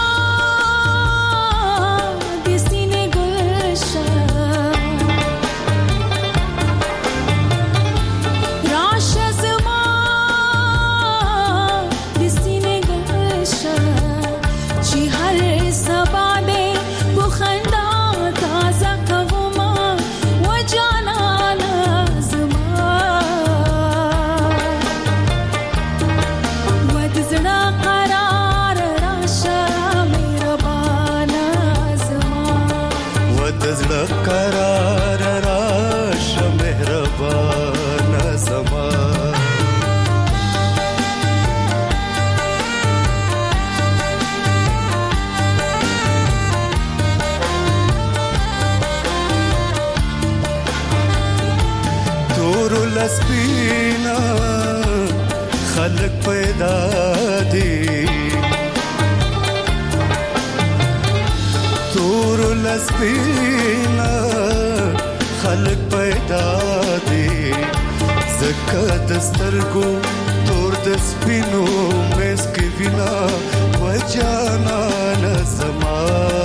قرار راشه مهربان زما تور لسپینا خلق پیدا دی تور لسپینا خلق پیدا دی زکه د سترګو تور د سپینو مسک وینا و جانا نظما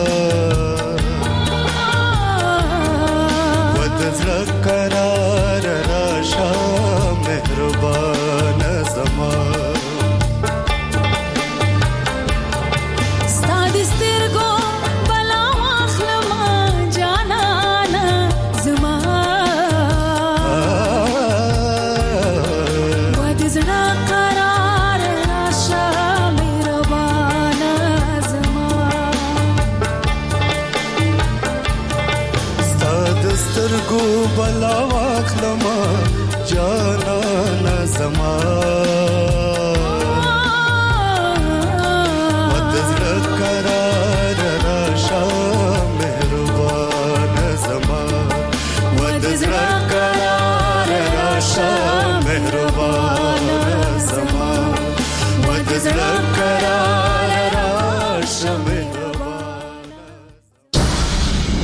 و د زړه قرار راشه مهربان زما سترګو بلا واخلم جانا نظما